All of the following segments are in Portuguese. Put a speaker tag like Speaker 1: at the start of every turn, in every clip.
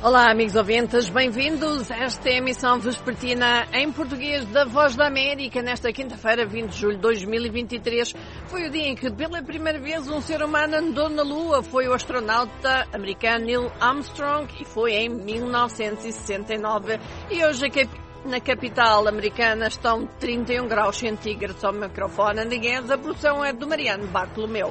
Speaker 1: Olá, amigos ouvintes, bem-vindos a esta emissão vespertina em português da Voz da América. Nesta quinta-feira, 20 de julho de 2023, foi o dia em que, pela primeira vez, um ser humano andou na Lua. Foi o astronauta americano Neil Armstrong e foi em 1969. E hoje na capital americana estão 31 graus centígrados. Ao microfone, Ana Guedes, a produção é do Mariano Bartolomeu.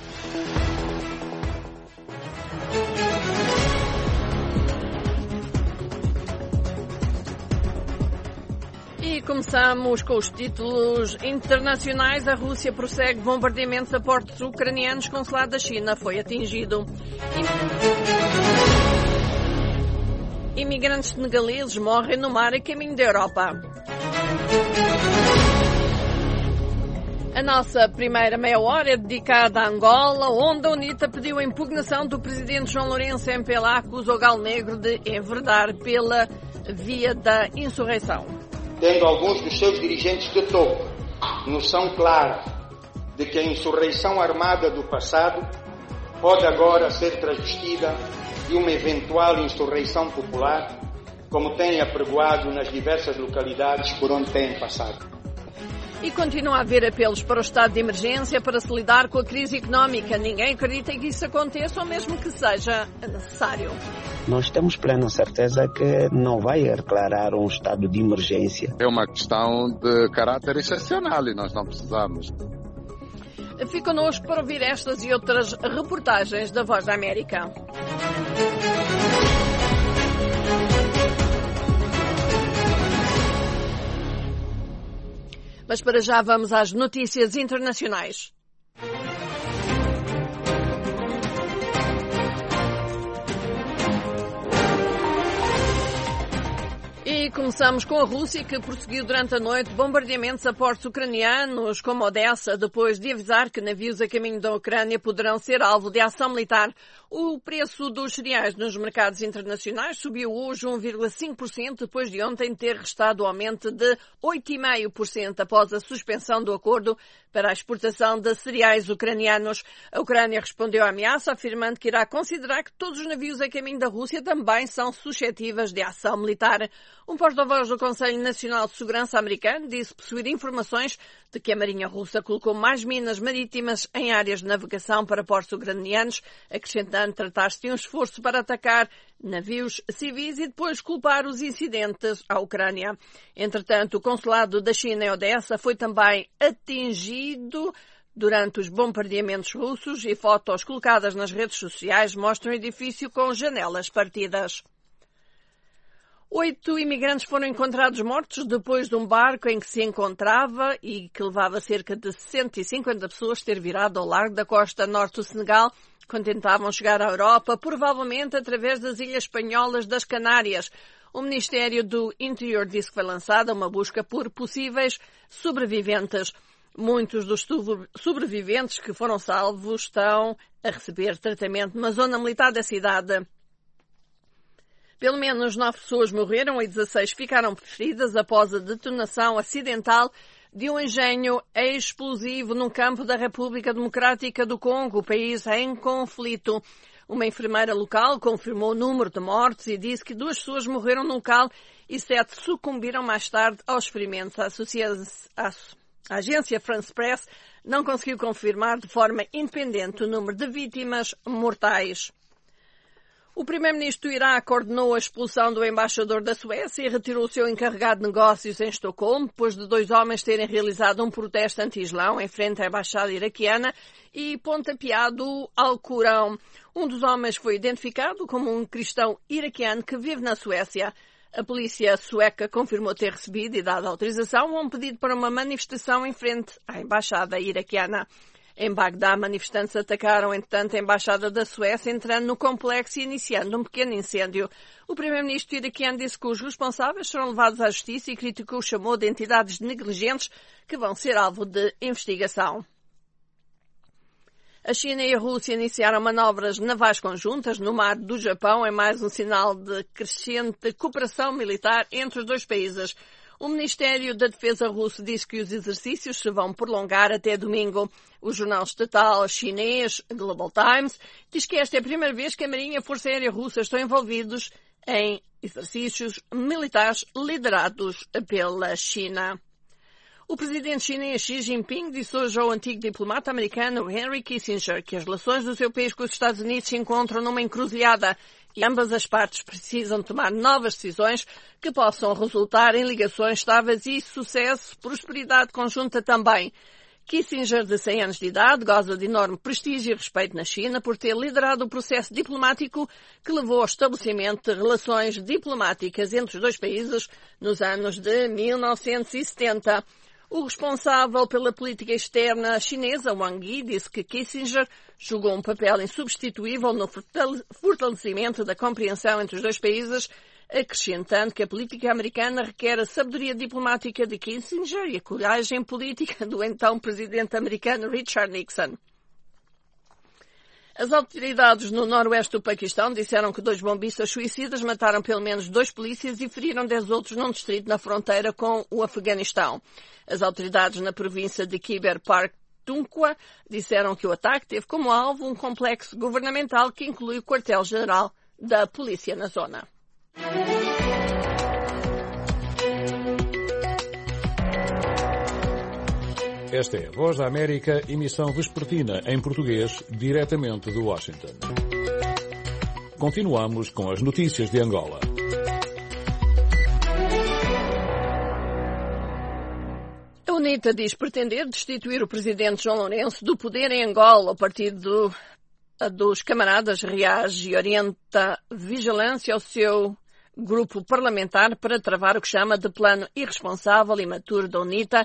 Speaker 1: E começamos com os títulos internacionais. A Rússia prossegue bombardeamentos a portos ucranianos. O consulado da China foi atingido. Imigrantes senegaleses morrem no mar a caminho da Europa. A nossa primeira meia hora é dedicada a Angola, onde a UNITA pediu a impugnação do presidente João Lourenço MPLA, acusou o Galo Negro de enverdar pela via da insurreição.
Speaker 2: Tendo alguns dos seus dirigentes de topo noção clara de que a insurreição armada do passado pode agora ser travestida de uma eventual insurreição popular, como tem apregoado nas diversas localidades por onde tem passado.
Speaker 1: E continua a haver apelos para o estado de emergência para se lidar com a crise económica. Ninguém acredita que isso aconteça ou mesmo que seja necessário.
Speaker 3: Nós temos plena certeza que não vai declarar um estado de emergência.
Speaker 4: É uma questão de caráter excepcional e nós não precisamos.
Speaker 1: Fique connosco para ouvir estas e outras reportagens da Voz da América. Mas para já vamos às notícias internacionais. E começamos com a Rússia, que prosseguiu durante a noite bombardeamentos a portos ucranianos, como Odessa, depois de avisar que navios a caminho da Ucrânia poderão ser alvo de ação militar. O preço dos cereais nos mercados internacionais subiu hoje 1,5%, depois de ontem ter restado o aumento de 8,5% após a suspensão do acordo para a exportação de cereais ucranianos. A Ucrânia respondeu à ameaça, afirmando que irá considerar que todos os navios a caminho da Rússia também são suscetíveis de ação militar. Um porta-voz do Conselho Nacional de Segurança americano disse possuir informações de que a Marinha Russa colocou mais minas marítimas em áreas de navegação para portos ucranianos, acrescentando tratar-se de um esforço para atacar navios civis e depois culpar os incidentes à Ucrânia. Entretanto, o consulado da China em Odessa foi também atingido durante os bombardeamentos russos e fotos colocadas nas redes sociais mostram o edifício com janelas partidas. 8 imigrantes foram encontrados mortos depois de um barco em que se encontrava e que levava cerca de 150 pessoas ter virado ao largo da costa norte do Senegal, quando tentavam chegar à Europa, provavelmente através das ilhas espanholas das Canárias. O Ministério do Interior disse que foi lançada uma busca por possíveis sobreviventes. Muitos dos sobreviventes que foram salvos estão a receber tratamento numa zona militar da cidade. Pelo menos 9 pessoas morreram e 16 ficaram feridas após a detonação acidental de um engenho explosivo num campo da República Democrática do Congo, o país em conflito. Uma enfermeira local confirmou o número de mortes e disse que 2 pessoas morreram no local e 7 sucumbiram mais tarde aos ferimentos. A agência France Press não conseguiu confirmar de forma independente o número de vítimas mortais. O primeiro-ministro do Iraque ordenou a expulsão do embaixador da Suécia e retirou o seu encarregado de negócios em Estocolmo, depois de 2 homens terem realizado um protesto anti-islão em frente à embaixada iraquiana e pontapeado o Alcorão. Um dos homens foi identificado como um cristão iraquiano que vive na Suécia. A polícia sueca confirmou ter recebido e dado autorização a um pedido para uma manifestação em frente à embaixada iraquiana. Em Bagdá, manifestantes atacaram, entretanto, a embaixada da Suécia, entrando no complexo e iniciando um pequeno incêndio. O primeiro-ministro iraquiano disse que os responsáveis serão levados à justiça e criticou o chamou de entidades negligentes que vão ser alvo de investigação. A China e a Rússia iniciaram manobras navais conjuntas no mar do Japão, em mais um sinal de crescente cooperação militar entre os dois países. O Ministério da Defesa russo diz que os exercícios se vão prolongar até domingo. O jornal estatal chinês Global Times diz que esta é a primeira vez que a Marinha e a Força Aérea Russa estão envolvidos em exercícios militares liderados pela China. O presidente chinês Xi Jinping disse hoje ao antigo diplomata americano Henry Kissinger que as relações do seu país com os Estados Unidos se encontram numa encruzilhada e ambas as partes precisam tomar novas decisões que possam resultar em ligações estáveis e sucesso, prosperidade conjunta também. Kissinger, de 100 anos de idade, goza de enorme prestígio e respeito na China por ter liderado o processo diplomático que levou ao estabelecimento de relações diplomáticas entre os dois países nos anos de 1970. O responsável pela política externa chinesa, Wang Yi, disse que Kissinger jogou um papel insubstituível no fortalecimento da compreensão entre os dois países, acrescentando que a política americana requer a sabedoria diplomática de Kissinger e a coragem política do então presidente americano Richard Nixon. As autoridades no noroeste do Paquistão disseram que 2 bombistas suicidas mataram pelo menos 2 polícias e feriram 10 outros num distrito na fronteira com o Afeganistão. As autoridades na província de Khyber Pakhtunkhwa disseram que o ataque teve como alvo um complexo governamental que inclui o quartel-general da polícia na zona.
Speaker 5: Esta é a Voz da América, emissão vespertina em português, diretamente de Washington. Continuamos com as notícias de Angola.
Speaker 1: A UNITA diz pretender destituir o presidente João Lourenço do poder em Angola. O partido dos camaradas reage e orienta vigilância ao seu grupo parlamentar para travar o que chama de plano irresponsável e imaturo da UNITA,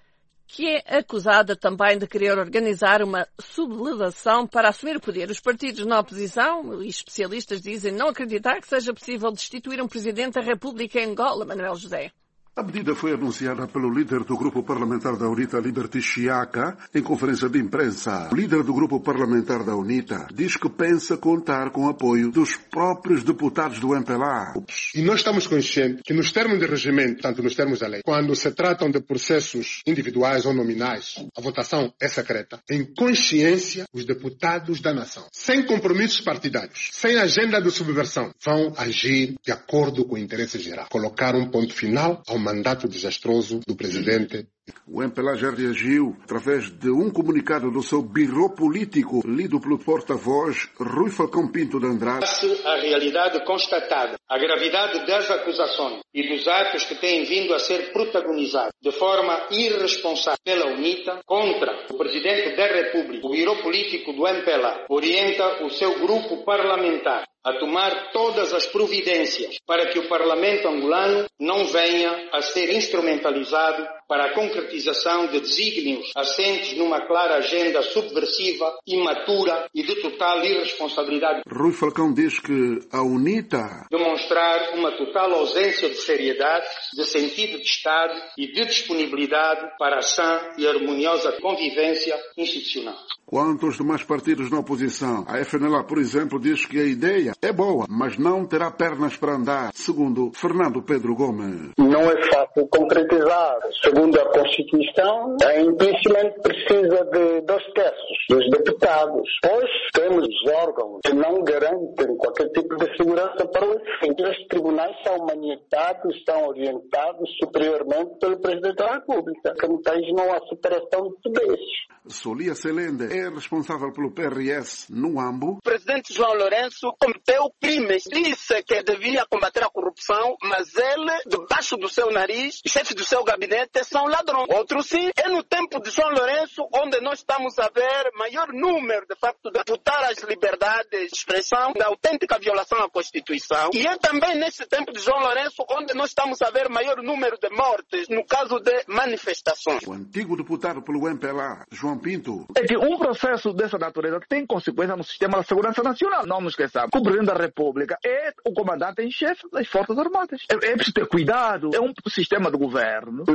Speaker 1: que é acusada também de querer organizar uma sublevação para assumir o poder. Os partidos na oposição e especialistas dizem não acreditar que seja possível destituir um presidente da República em Angola, Manuel José.
Speaker 6: A medida foi anunciada pelo líder do grupo parlamentar da UNITA, Liberty Chiaka, em conferência de imprensa. O líder do grupo parlamentar da UNITA diz que pensa contar com o apoio dos próprios deputados do MPLA.
Speaker 7: E nós estamos conscientes que nos termos de regimento, tanto nos termos da lei, quando se tratam de processos individuais ou nominais, a votação é secreta. Em consciência, os deputados da nação, sem compromissos partidários, sem agenda de subversão, vão agir de acordo com o interesse geral. Colocar um ponto final ao mandato desastroso do presidente.
Speaker 6: O MPLA já reagiu através de um comunicado do seu birô político, lido pelo porta-voz Rui Falcão Pinto de Andrade.
Speaker 2: A realidade constatada, a gravidade das acusações e dos atos que têm vindo a ser protagonizados de forma irresponsável pela UNITA contra o Presidente da República, o birô político do MPLA, orienta o seu grupo parlamentar a tomar todas as providências para que o Parlamento angolano não venha a ser instrumentalizado para a concretização de desígnios assentes numa clara agenda subversiva, imatura e de total irresponsabilidade.
Speaker 6: Rui Falcão diz que a UNITA
Speaker 2: demonstrar uma total ausência de seriedade, de sentido de Estado e de disponibilidade para a sã e harmoniosa convivência institucional.
Speaker 6: Quanto aos demais partidos na oposição, a FNLA, por exemplo, diz que a ideia é boa, mas não terá pernas para andar, segundo Fernando Pedro Gomes.
Speaker 8: Não é fácil concretizar. Segundo a Constituição, a impeachment precisa de 2/3 dos deputados. Pois temos órgãos que não garantem qualquer tipo de segurança para o efeito. Os tribunais são manietados, são orientados superiormente pelo Presidente da República. Que no país não há separação de poderes.
Speaker 6: Solia Celende é responsável pelo PRS no AMBO.
Speaker 9: O presidente João Lourenço cometeu crimes. Disse que devia combater a corrupção, mas ele, debaixo do seu nariz, os chefes do seu gabinete são ladrões. Outro sim, é no tempo de João Lourenço onde nós estamos a ver maior número, de facto, de aputar as liberdades de expressão, da autêntica violação à Constituição. E é também nesse tempo de João Lourenço onde nós estamos a ver maior número de mortes no caso de manifestações.
Speaker 6: O antigo deputado pelo MPLA, João Pinto.
Speaker 10: É que um processo dessa natureza tem consequência no sistema da segurança nacional. Não nos esqueçamos. O presidente da República é o comandante em chefe das Forças Armadas. É preciso ter cuidado. É um sistema de governo de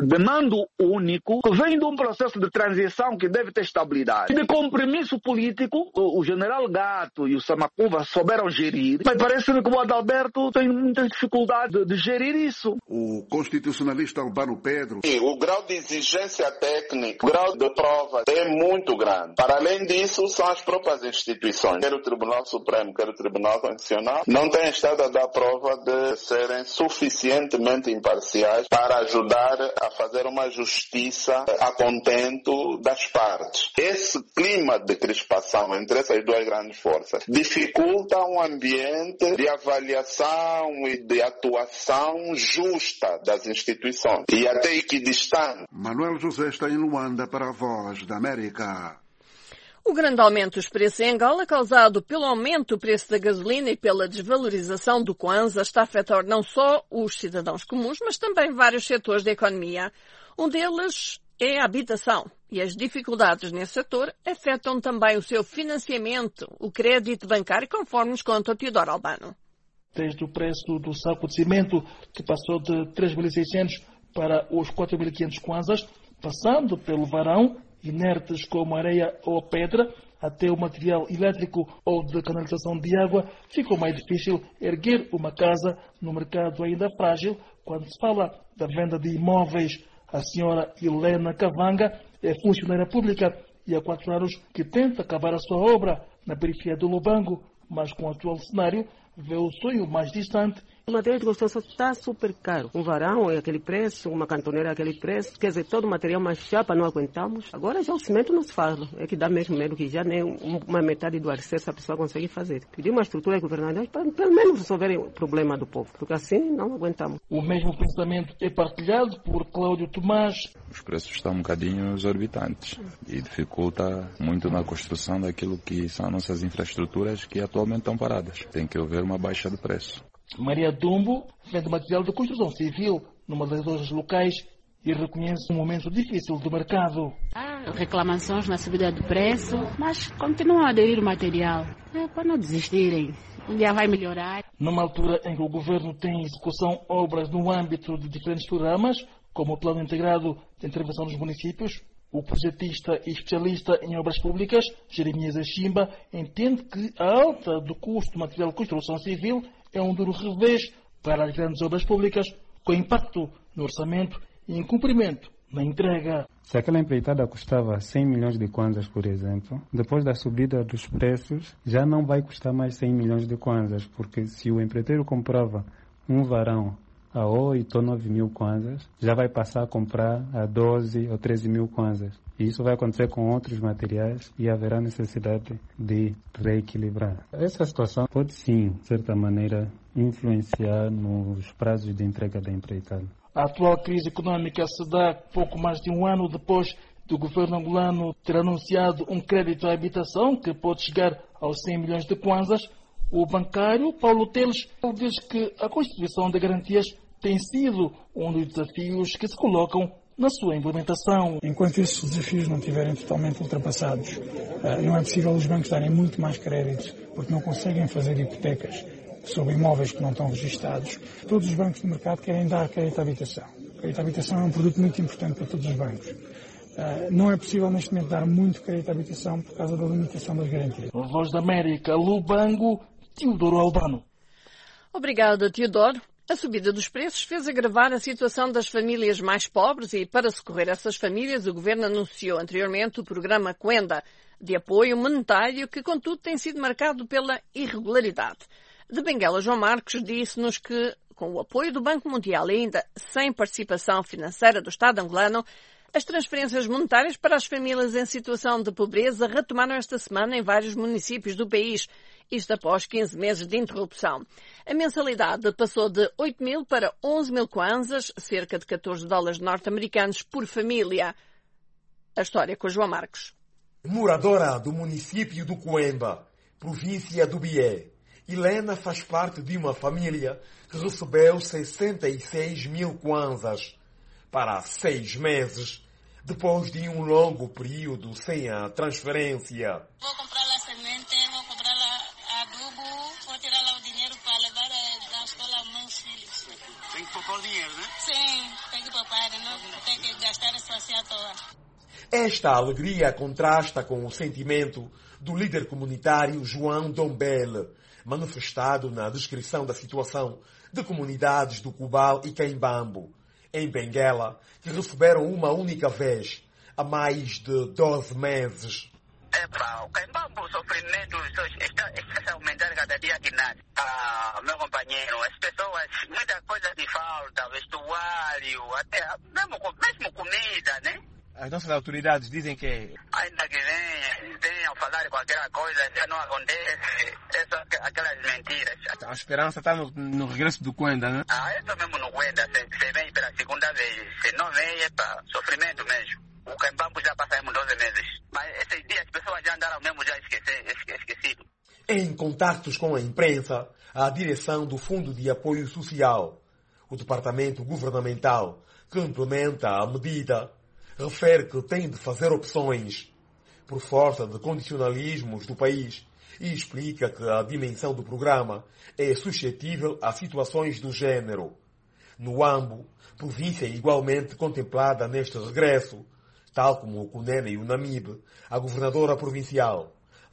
Speaker 10: comando único, que vem de um processo de transição que deve ter estabilidade. E de compromisso político, o general Gato e o Samacuva souberam gerir, mas parece-me que o Adalberto tem muita dificuldade de gerir isso.
Speaker 6: O constitucionalista Albano Pedro.
Speaker 11: E o grau de exigência técnica, o grau de prova é muito grande. Para além disso, são as próprias instituições, quer o Tribunal Supremo, quer o Tribunal Constitucional, não têm estado a dar prova de serem suficientemente imparciais para ajudar a fazer uma justiça a contento das partes. Esse clima de crispação entre essas duas grandes forças dificulta um ambiente de avaliação e de atuação justa das instituições e até equidistante.
Speaker 6: Manuel José está em Luanda para a Voz da América.
Speaker 1: O grande aumento dos preços em Angola, causado pelo aumento do preço da gasolina e pela desvalorização do Kwanza, está a afetar não só os cidadãos comuns, mas também vários setores da economia. Um deles é a habitação. E as dificuldades nesse setor afetam também o seu financiamento, o crédito bancário, conforme nos conta o Teodoro Albano.
Speaker 12: Desde o preço do saco de cimento, que passou de 3.600 para os 4.500 kwanzas, passando pelo varão, inertes como areia ou pedra, até o material elétrico ou de canalização de água, ficou mais difícil erguer uma casa no mercado ainda frágil. Quando se fala da venda de imóveis, a senhora Helena Cavanga é funcionária pública e há 4 anos que tenta acabar a sua obra na periferia do Lubango, mas com o atual cenário vê o sonho mais distante.
Speaker 13: O material de construção está super caro. Um varão é aquele preço, uma cantoneira é aquele preço. Quer dizer, todo o material, mais chapa não aguentamos. Agora já o cimento não se fala. É que dá mesmo medo que já nem uma metade do alicerce a pessoa consegue fazer. Pedir uma estrutura governamental para pelo menos resolverem o problema do povo. Porque assim não aguentamos.
Speaker 12: O mesmo pensamento é partilhado por Cláudio Tomás.
Speaker 14: Os preços estão um bocadinho exorbitantes e dificulta muito na construção daquilo que são nossas infraestruturas que atualmente estão paradas. Tem que haver uma baixa de preço.
Speaker 12: Maria Dumbo vende material de construção civil numa das lojas locais e reconhece um momento difícil do mercado.
Speaker 15: Há reclamações na subida do preço, mas continuam a aderir o material. Para não desistirem, um dia vai melhorar.
Speaker 12: Numa altura em que o governo tem em execução obras no âmbito de diferentes programas, como o Plano Integrado de Intervenção dos Municípios, o projetista e especialista em obras públicas, Jeremias Achimba, entende que a alta do custo do material de construção civil é um duro revés para as grandes obras públicas, com impacto no orçamento e incumprimento na entrega.
Speaker 16: Se aquela empreitada custava 100 milhões de kwanzas, por exemplo, depois da subida dos preços, já não vai custar mais 100 milhões de kwanzas, porque se o empreiteiro comprava um varão a 8 ou 9 mil kwanzas, já vai passar a comprar a 12 ou 13 mil kwanzas. E isso vai acontecer com outros materiais e haverá necessidade de reequilibrar. Essa situação pode sim, de certa maneira, influenciar nos prazos de entrega da empreitada.
Speaker 12: A atual crise econômica se dá pouco mais de um ano depois do governo angolano ter anunciado um crédito à habitação que pode chegar aos 100 milhões de kwanzas. O bancário Paulo Teles diz que a Constituição de Garantias tem sido um dos desafios que se colocam na sua implementação.
Speaker 17: Enquanto esses desafios não estiverem totalmente ultrapassados, não é possível os bancos darem muito mais créditos, porque não conseguem fazer hipotecas sobre imóveis que não estão registados. Todos os bancos do mercado querem dar crédito à habitação. O crédito à habitação é um produto muito importante para todos os bancos. Não é possível neste momento dar muito crédito à habitação por causa da limitação das garantias.
Speaker 12: Voz da América, Lubango, Teodoro Albano.
Speaker 1: Obrigada, Teodoro. A subida dos preços fez agravar a situação das famílias mais pobres e, para socorrer essas famílias, o Governo anunciou anteriormente o programa Kwenda, de apoio monetário que, contudo, tem sido marcado pela irregularidade. De Benguela, João Marcos disse-nos que, com o apoio do Banco Mundial e ainda sem participação financeira do Estado angolano, as transferências monetárias para as famílias em situação de pobreza retomaram esta semana em vários municípios do país, isto após 15 meses de interrupção. A mensalidade passou de 8 mil para 11 mil kwanzas, cerca de 14 dólares norte-americanos por família. A história com João Marcos.
Speaker 18: Moradora do município do Coemba, província do Bié, Helena faz parte de uma família que recebeu 66 mil kwanzas para 6 meses, depois de um longo período sem a transferência.
Speaker 19: Vou comprar lá semente, vou comprar lá adubo, vou tirar lá o dinheiro para levar na escola aos meus filhos.
Speaker 9: Tem que poupar o dinheiro, né?
Speaker 19: Sim, tem que poupar, não tem que gastar isso assim à toa.
Speaker 18: Esta alegria contrasta com o sentimento do líder comunitário João Dombele, manifestado na descrição da situação de comunidades do Cubal e Caimbambo, em Benguela, que receberam uma única vez, há mais de 12 meses.
Speaker 9: O Caimbambo, o sofrimento está aumentando cada dia que nasce. Meu companheiro, as pessoas, muita coisa de falta, vestuário, até mesmo comida, né?
Speaker 20: As nossas autoridades dizem que
Speaker 9: ainda que venham falar qualquer coisa, já não acontece. Aquelas mentiras.
Speaker 20: A esperança está no regresso do Cuenda, né?
Speaker 9: Isso mesmo no Cuenda. Se vem pela segunda vez. Se não vem, é para sofrimento mesmo. O Caimbambo já passamos 12 meses. Mas esses dias as pessoas já andaram mesmo já esquecido.
Speaker 18: Em contactos com a imprensa, a direção do Fundo de Apoio Social, o departamento governamental que implementa a medida, refere que tem de fazer opções por força de condicionalismos do país e explica que a dimensão do programa é suscetível a situações do género. No Ambo, província igualmente contemplada neste regresso, tal como o Cunene e o Namibe, a governadora provincial,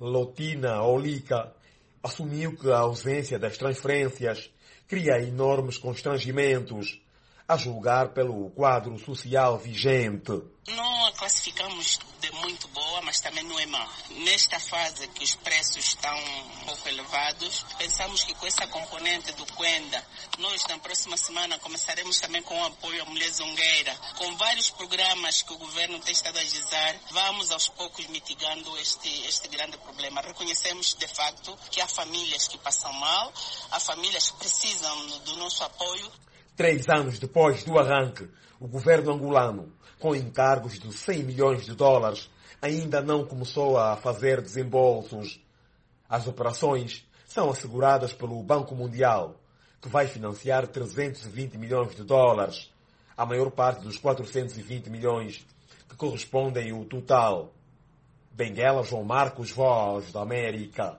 Speaker 18: Lotina Olica, assumiu que a ausência das transferências cria enormes constrangimentos, a julgar pelo quadro social vigente.
Speaker 21: Não a classificamos de muito boa, mas também não é má. Nesta fase que os preços estão um pouco elevados, pensamos que com essa componente do Cuenda, nós na próxima semana começaremos também com o apoio à mulher zongueira. Com vários programas que o governo tem estado a agilizar, vamos aos poucos mitigando este grande problema. Reconhecemos de facto que há famílias que passam mal, há famílias que precisam do nosso apoio.
Speaker 18: 3 anos depois do arranque, o governo angolano, com encargos de 100 milhões de dólares, ainda não começou a fazer desembolsos. As operações são asseguradas pelo Banco Mundial, que vai financiar 320 milhões de dólares, a maior parte dos 420 milhões que correspondem ao total. Benguela, João Marcos, Voz da América.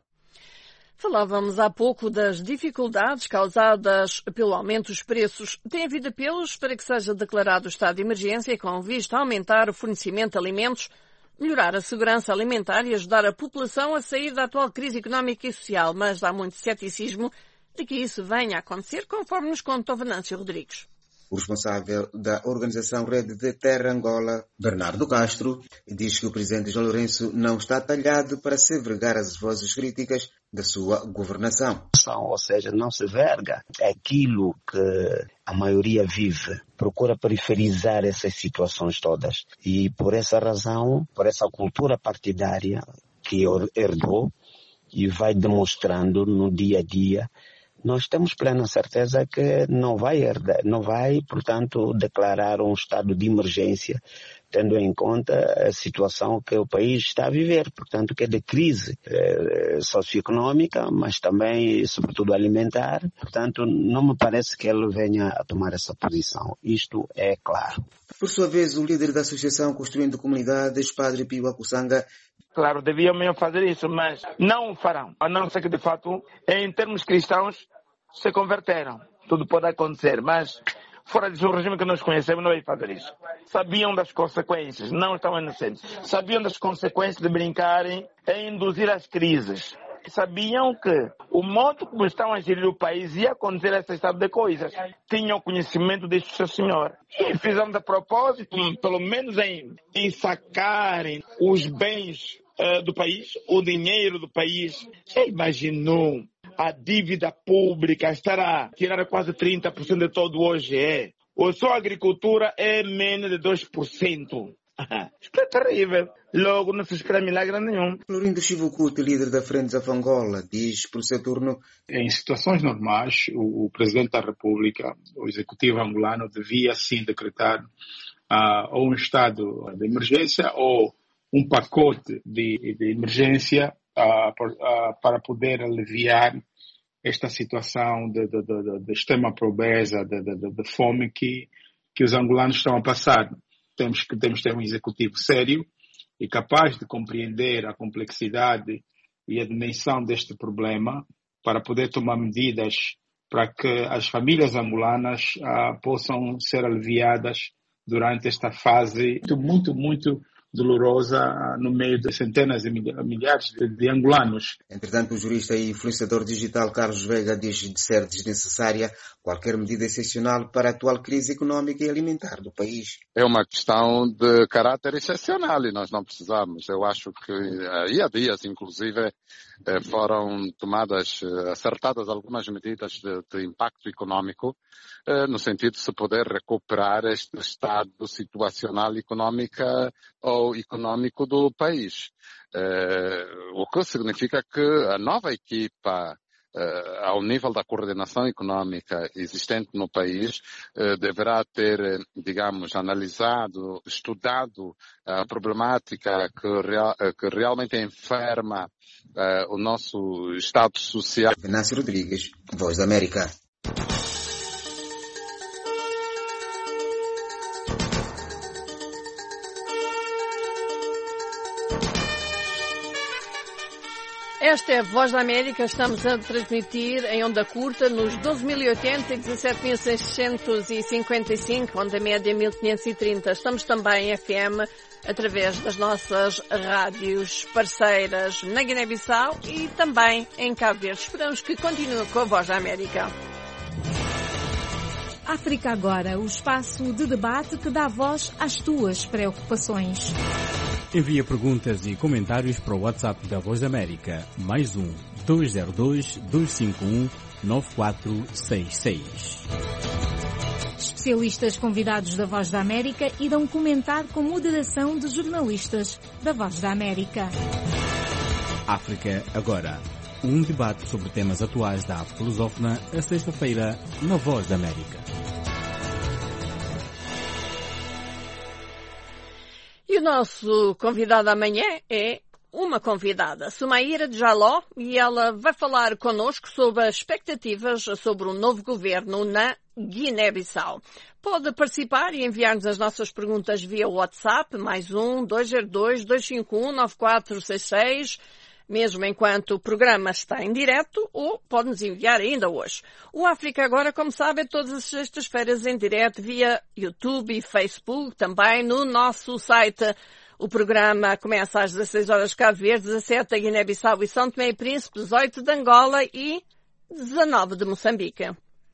Speaker 1: Falávamos há pouco das dificuldades causadas pelo aumento dos preços. Tem havido apelos para que seja declarado o estado de emergência com vista a aumentar o fornecimento de alimentos, melhorar a segurança alimentar e ajudar a população a sair da atual crise económica e social. Mas há muito ceticismo de que isso venha a acontecer, conforme nos contou Venâncio Rodrigues.
Speaker 22: O responsável da organização Rede de Terra Angola, Bernardo Castro, diz que o presidente João Lourenço não está talhado para se vergar as vozes críticas da sua governação.
Speaker 3: Ou seja, não se verga aquilo que a maioria vive, procura periferizar essas situações todas. E por essa razão, por essa cultura partidária que herdou e vai demonstrando no dia a dia, nós temos plena certeza que não vai, portanto, declarar um estado de emergência, tendo em conta a situação que o país está a viver, portanto, que é de crise socioeconômica, mas também, sobretudo, alimentar. Portanto, não me parece que ele venha a tomar essa posição. Isto é claro.
Speaker 22: Por sua vez, o líder da Associação Construindo Comunidades, Padre Pio Akusanga,
Speaker 23: claro, deviam mesmo fazer isso, mas não o farão. A não ser que, de fato, em termos cristãos, se converteram. Tudo pode acontecer, mas fora disso, o regime que nós conhecemos não vai fazer isso. Sabiam das consequências, não estão inocentes. Sabiam das consequências de brincarem em induzir as crises. Sabiam que o modo como estão a gerir o país ia acontecer esse estado de coisas. Tinham conhecimento disso, seu senhor. E fizemos a propósito, pelo menos em sacarem os bens do país, o dinheiro do país. Você imaginou a dívida pública estará a tirar quase 30% de todo o OGE? Ou só a agricultura é menos de 2%. Isto é terrível. Logo não se espera milagre nenhum.
Speaker 22: Florindo Chivucuti, líder da Frente of Angola, diz por seu turno:
Speaker 24: em situações normais, o Presidente da República, o Executivo angolano, devia sim decretar ou um estado de emergência ou um pacote de emergência para poder aliviar esta situação de extrema pobreza, de fome que os angolanos estão a passar. Temos que ter um executivo sério e capaz de compreender a complexidade e a dimensão deste problema para poder tomar medidas para que as famílias angolanas possam ser aliviadas durante esta fase muito dolorosa no meio de centenas de milhares de angolanos.
Speaker 22: Entretanto, o jurista e influenciador digital Carlos Veiga diz de ser desnecessária qualquer medida excepcional para a atual crise econômica e alimentar do país.
Speaker 2: É uma questão de caráter excepcional e nós não precisamos. Eu acho que há dias, inclusive, foram acertadas algumas medidas de impacto econômico, no sentido de se poder recuperar este estado situacional econômico do país. O que significa que a nova equipa, ao nível da coordenação econômica existente no país, deverá ter, analisado, estudado a problemática que realmente enferma o nosso Estado social.
Speaker 22: Venâncio Rodrigues, Voz da América.
Speaker 1: Esta é a Voz da América, estamos a transmitir em onda curta nos 12.080 e 17.655, onda média 1.530. Estamos também em FM através das nossas rádios parceiras na Guiné-Bissau e também em Cabo Verde. Esperamos que continue com a Voz da América.
Speaker 4: África Agora, o espaço de debate que dá voz às tuas preocupações.
Speaker 5: Envia perguntas e comentários para o WhatsApp da Voz da América, +1 202 251 9466.
Speaker 4: Especialistas convidados da Voz da América irão comentar com moderação de jornalistas da Voz da América.
Speaker 5: África Agora, um debate sobre temas atuais da África lusófona, a sexta-feira, na Voz da América.
Speaker 1: E o nosso convidado amanhã é uma convidada, Sumaira Jaló, e ela vai falar connosco sobre as expectativas sobre o novo governo na Guiné-Bissau. Pode participar e enviar-nos as nossas perguntas via WhatsApp, +1 202 251 9466, mesmo enquanto o programa está em direto, ou pode-nos enviar ainda hoje. O África Agora, como sabe, é todas as sextas-feiras em direto via YouTube e Facebook, também no nosso site. O programa começa às 16 horas Cabo Verde, 17 da Guiné-Bissau e São Tomé e Príncipe, 18 de Angola e 19 de Moçambique.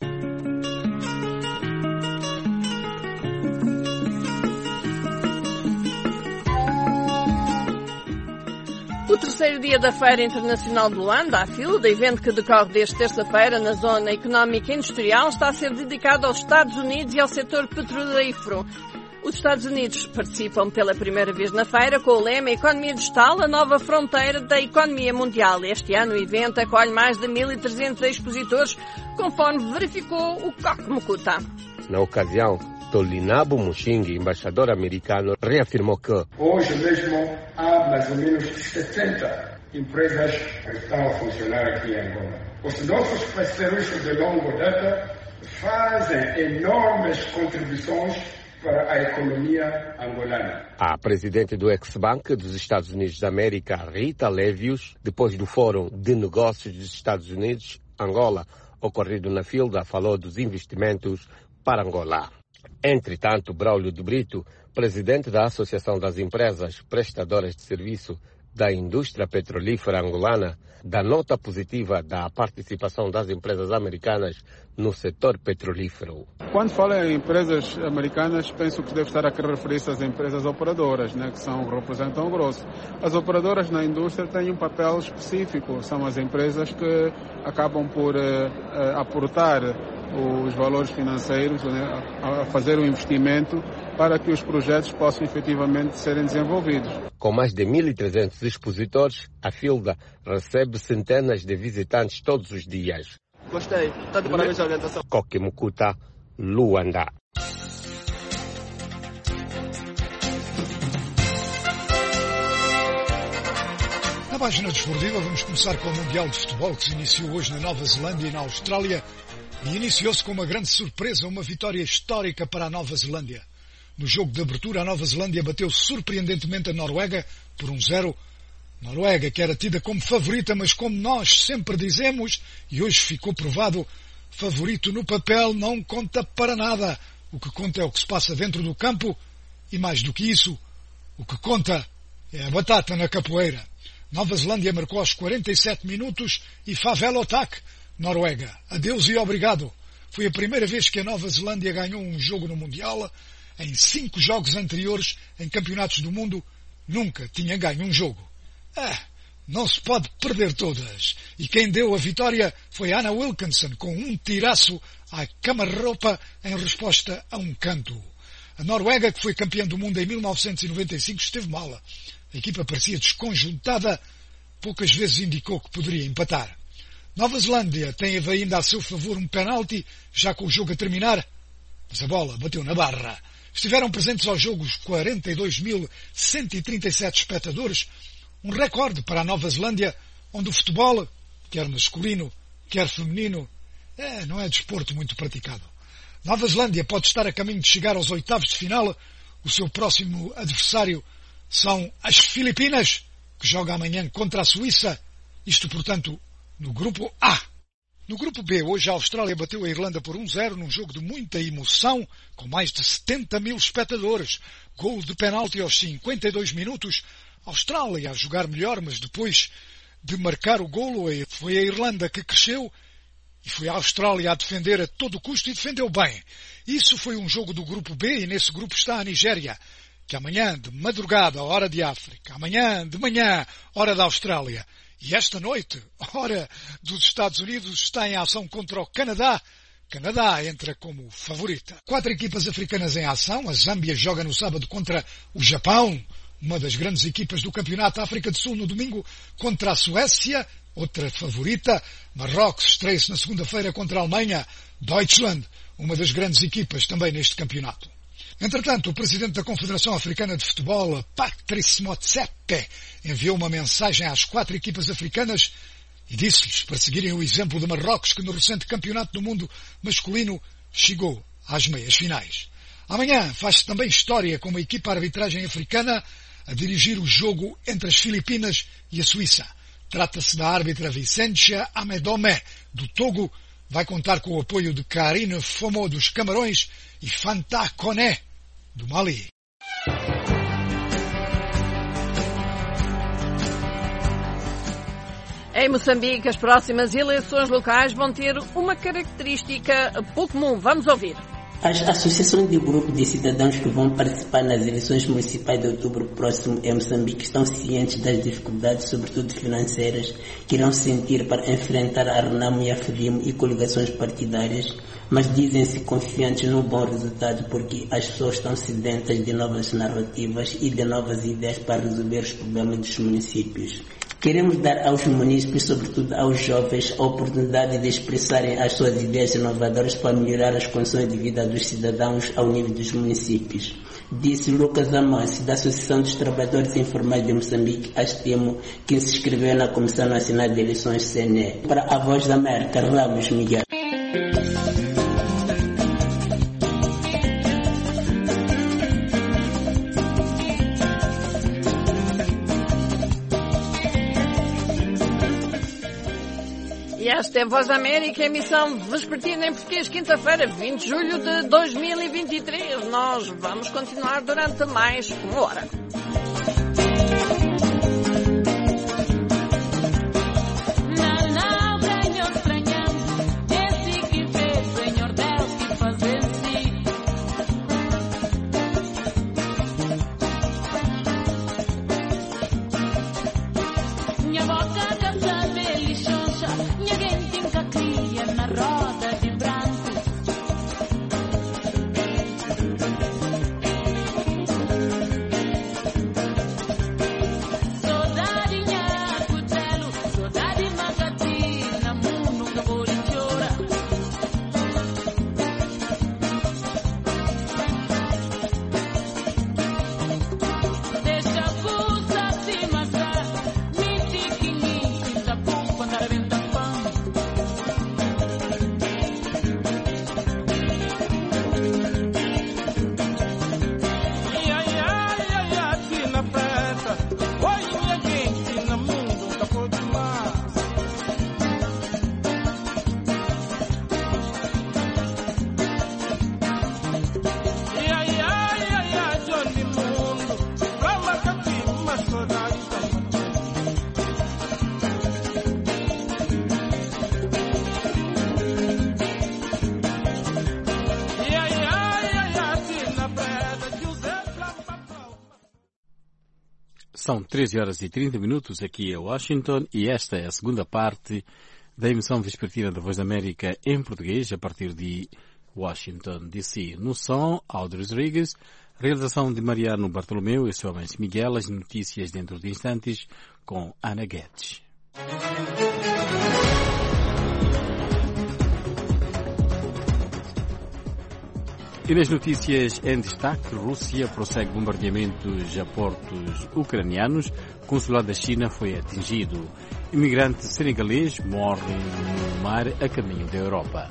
Speaker 1: O terceiro dia da Feira Internacional de Luanda, a FILDA, evento que decorre desde terça-feira na Zona Económica e Industrial, está a ser dedicado aos Estados Unidos e ao setor petrolífero. Os Estados Unidos participam pela primeira vez na feira com o lema Economia Digital, a nova fronteira da economia mundial. Este ano o evento acolhe mais de 1.300 expositores, conforme verificou o Coque Mukuta.
Speaker 7: Na ocasião, Tolinabo Mushingi, embaixador americano, reafirmou que
Speaker 25: hoje mesmo há mais ou menos 70 empresas que estão a funcionar aqui em Angola. Os nossos parceiros de longa data fazem enormes contribuições para a economia angolana.
Speaker 7: A presidente do Ex-Bank dos Estados Unidos da América, Rita Levius, depois do Fórum de Negócios dos Estados Unidos, Angola, ocorrido na FILDA, falou dos investimentos para Angola. Entretanto, Braulio de Brito, presidente da Associação das Empresas Prestadoras de Serviço da Indústria Petrolífera Angolana, dá nota positiva da participação das empresas americanas no setor petrolífero.
Speaker 26: Quando fala em empresas americanas, penso que deve estar a querer referir-se às empresas operadoras, que representam o grosso. As operadoras na indústria têm um papel específico, são as empresas que acabam por aportar os valores financeiros, a fazer o investimento para que os projetos possam efetivamente serem desenvolvidos.
Speaker 7: Com mais de 1.300 expositores, a FILDA recebe centenas de visitantes todos os dias.
Speaker 27: Gostei. Está de parabéns à orientação.
Speaker 7: Coque Mukuta, Luanda.
Speaker 28: Na página desportiva vamos começar com o Mundial de Futebol que se iniciou hoje na Nova Zelândia e na Austrália e iniciou-se com uma grande surpresa, uma vitória histórica para a Nova Zelândia. No jogo de abertura, a Nova Zelândia bateu surpreendentemente a Noruega por 1-0. Noruega, que era tida como favorita, mas como nós sempre dizemos, e hoje ficou provado, favorito no papel não conta para nada. O que conta é o que se passa dentro do campo e, mais do que isso, o que conta é a batata na capoeira. Nova Zelândia marcou aos 47 minutos e favela ataque. Noruega, adeus e obrigado. Foi a primeira vez que a Nova Zelândia ganhou um jogo no Mundial. Em 5 jogos anteriores, em campeonatos do mundo, nunca tinha ganho um jogo. Não se pode perder todas. E quem deu a vitória foi Anna Wilkinson, com um tiraço à cama-roupa em resposta a um canto. A Noruega, que foi campeã do mundo em 1995, esteve mal. A equipa parecia desconjuntada, poucas vezes indicou que poderia empatar. Nova Zelândia teve ainda a seu favor um penalti, já com o jogo a terminar, mas a bola bateu na barra. Estiveram presentes aos jogos 42.137 espectadores, um recorde para a Nova Zelândia, onde o futebol, quer masculino, quer feminino, não é desporto muito praticado. Nova Zelândia pode estar a caminho de chegar aos oitavos de final. O seu próximo adversário são as Filipinas, que joga amanhã contra a Suíça. Isto, portanto, no grupo A. No grupo B, hoje a Austrália bateu a Irlanda por 1-0 num jogo de muita emoção, com mais de 70 mil espectadores. Gol de penalti aos 52 minutos. A Austrália a jogar melhor, mas depois de marcar o golo foi a Irlanda que cresceu e foi a Austrália a defender a todo custo e defendeu bem. Isso foi um jogo do grupo B e nesse grupo está a Nigéria, que amanhã de madrugada, hora de África, amanhã de manhã, hora da Austrália, e esta noite, hora dos Estados Unidos, está em ação contra o Canadá. Canadá entra como favorita. 4 equipas africanas em ação. A Zâmbia joga no sábado contra o Japão, uma das grandes equipas do campeonato. A África do Sul no domingo contra a Suécia, outra favorita. Marrocos estreia-se na segunda-feira contra a Alemanha. Deutschland, uma das grandes equipas também neste campeonato. Entretanto, o presidente da Confederação Africana de Futebol, Patrice Motsepe, enviou uma mensagem às 4 equipas africanas e disse-lhes para seguirem o exemplo de Marrocos, que no recente campeonato do mundo masculino chegou às meias finais. Amanhã faz-se também história com uma equipa de arbitragem africana a dirigir o jogo entre as Filipinas e a Suíça. Trata-se da árbitra Vicentia Amedome, do Togo. Vai contar com o apoio de Karine Fomo, dos Camarões, e Fanta Kone, do Mali.
Speaker 1: Em Moçambique, as próximas eleições locais vão ter uma característica pouco comum. Vamos ouvir.
Speaker 6: As associações de grupo de cidadãos que vão participar nas eleições municipais de outubro próximo em Moçambique estão cientes das dificuldades, sobretudo financeiras, que irão sentir para enfrentar a RENAMO e a FRELIMO e coligações partidárias, mas dizem-se confiantes no bom resultado porque as pessoas estão sedentas de novas narrativas e de novas ideias para resolver os problemas dos municípios. Queremos dar aos munícipes, sobretudo aos jovens, a oportunidade de expressarem as suas ideias inovadoras para melhorar as condições de vida dos cidadãos ao nível dos municípios. Disse Lucas Amancio, da Associação dos Trabalhadores Informais de Moçambique, ASTEMO, que se inscreveu na Comissão Nacional de Eleições CNE. Para a Voz da América, Ramos Miguel.
Speaker 1: Esta é a Voz da América, emissão vespertina em português, quinta-feira, 20 de julho de 2023. Nós vamos continuar durante mais uma hora.
Speaker 5: São 13h30 aqui em Washington e esta é a segunda parte da emissão vespertina da Voz da América em português a partir de Washington, D.C. No som, Audrey Rodrigues, realização de Mariano Bartolomeu e seu Mendes Miguel, as notícias dentro de instantes com Ana Guedes. E nas notícias em destaque, Rússia prossegue bombardeamentos a portos ucranianos. O consulado da China foi atingido. Imigrante senegalês morre no mar a caminho da Europa.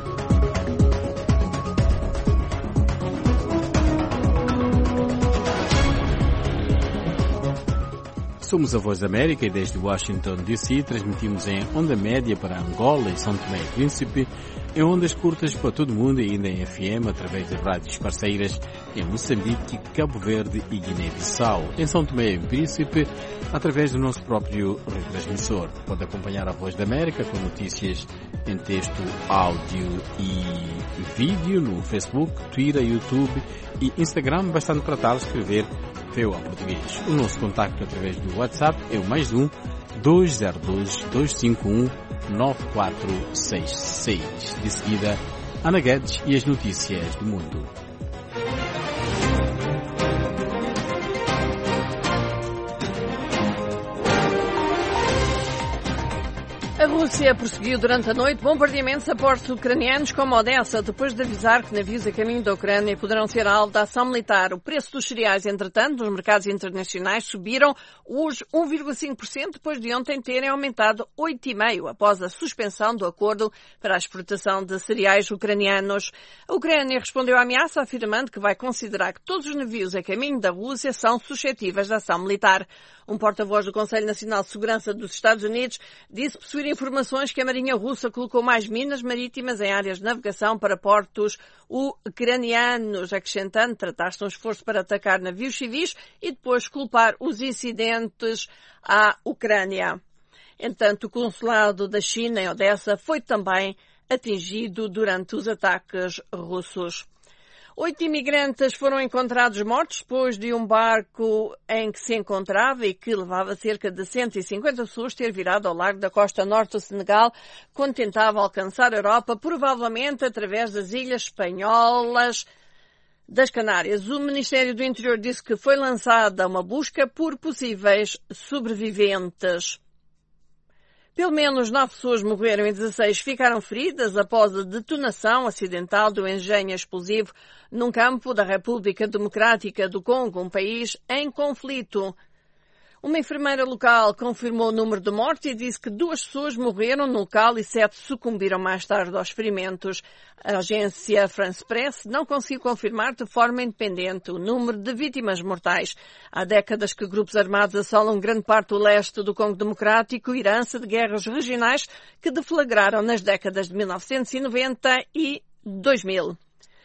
Speaker 5: Somos a Voz da América e desde Washington, D.C. transmitimos em onda média para Angola e São Tomé e Príncipe, em ondas curtas para todo o mundo e ainda em FM através de rádios parceiras em Moçambique, Cabo Verde e Guiné-Bissau. Em São Tomé e Príncipe, através do nosso próprio retransmissor. Pode acompanhar a Voz da América com notícias em texto, áudio e vídeo no Facebook, Twitter, YouTube e Instagram, bastante para tal escrever VOA Português. O nosso contacto através do WhatsApp é o +1 202 251 9466. De seguida, Ana Guedes e as notícias do mundo.
Speaker 1: A Rússia prosseguiu durante a noite bombardeamentos a portos ucranianos como Odessa, depois de avisar que navios a caminho da Ucrânia poderão ser alvo da ação militar. O preço dos cereais, entretanto, nos mercados internacionais subiram hoje 1,5% depois de ontem terem aumentado 8,5% após a suspensão do acordo para a exportação de cereais ucranianos. A Ucrânia respondeu à ameaça afirmando que vai considerar que todos os navios a caminho da Rússia são suscetíveis da ação militar. Um porta-voz do Conselho Nacional de Segurança dos Estados Unidos disse possuir informações que a Marinha Russa colocou mais minas marítimas em áreas de navegação para portos ucranianos, acrescentando tratar-se de um esforço para atacar navios civis e depois culpar os incidentes à Ucrânia. Entanto, o consulado da China em Odessa foi também atingido durante os ataques russos. 8 imigrantes foram encontrados mortos depois de um barco em que se encontrava e que levava cerca de 150 pessoas ter virado ao largo da costa norte do Senegal quando tentava alcançar a Europa, provavelmente através das ilhas espanholas das Canárias. O Ministério do Interior disse que foi lançada uma busca por possíveis sobreviventes. Pelo menos 9 pessoas morreram e 16 ficaram feridas após a detonação acidental do engenho explosivo num campo da República Democrática do Congo, um país em conflito. Uma enfermeira local confirmou o número de mortes e disse que 2 pessoas morreram no local e 7 sucumbiram mais tarde aos ferimentos. A agência France Press não conseguiu confirmar de forma independente o número de vítimas mortais. Há décadas que grupos armados assolam grande parte do leste do Congo Democrático, herança de guerras regionais que deflagraram nas décadas de 1990 e 2000.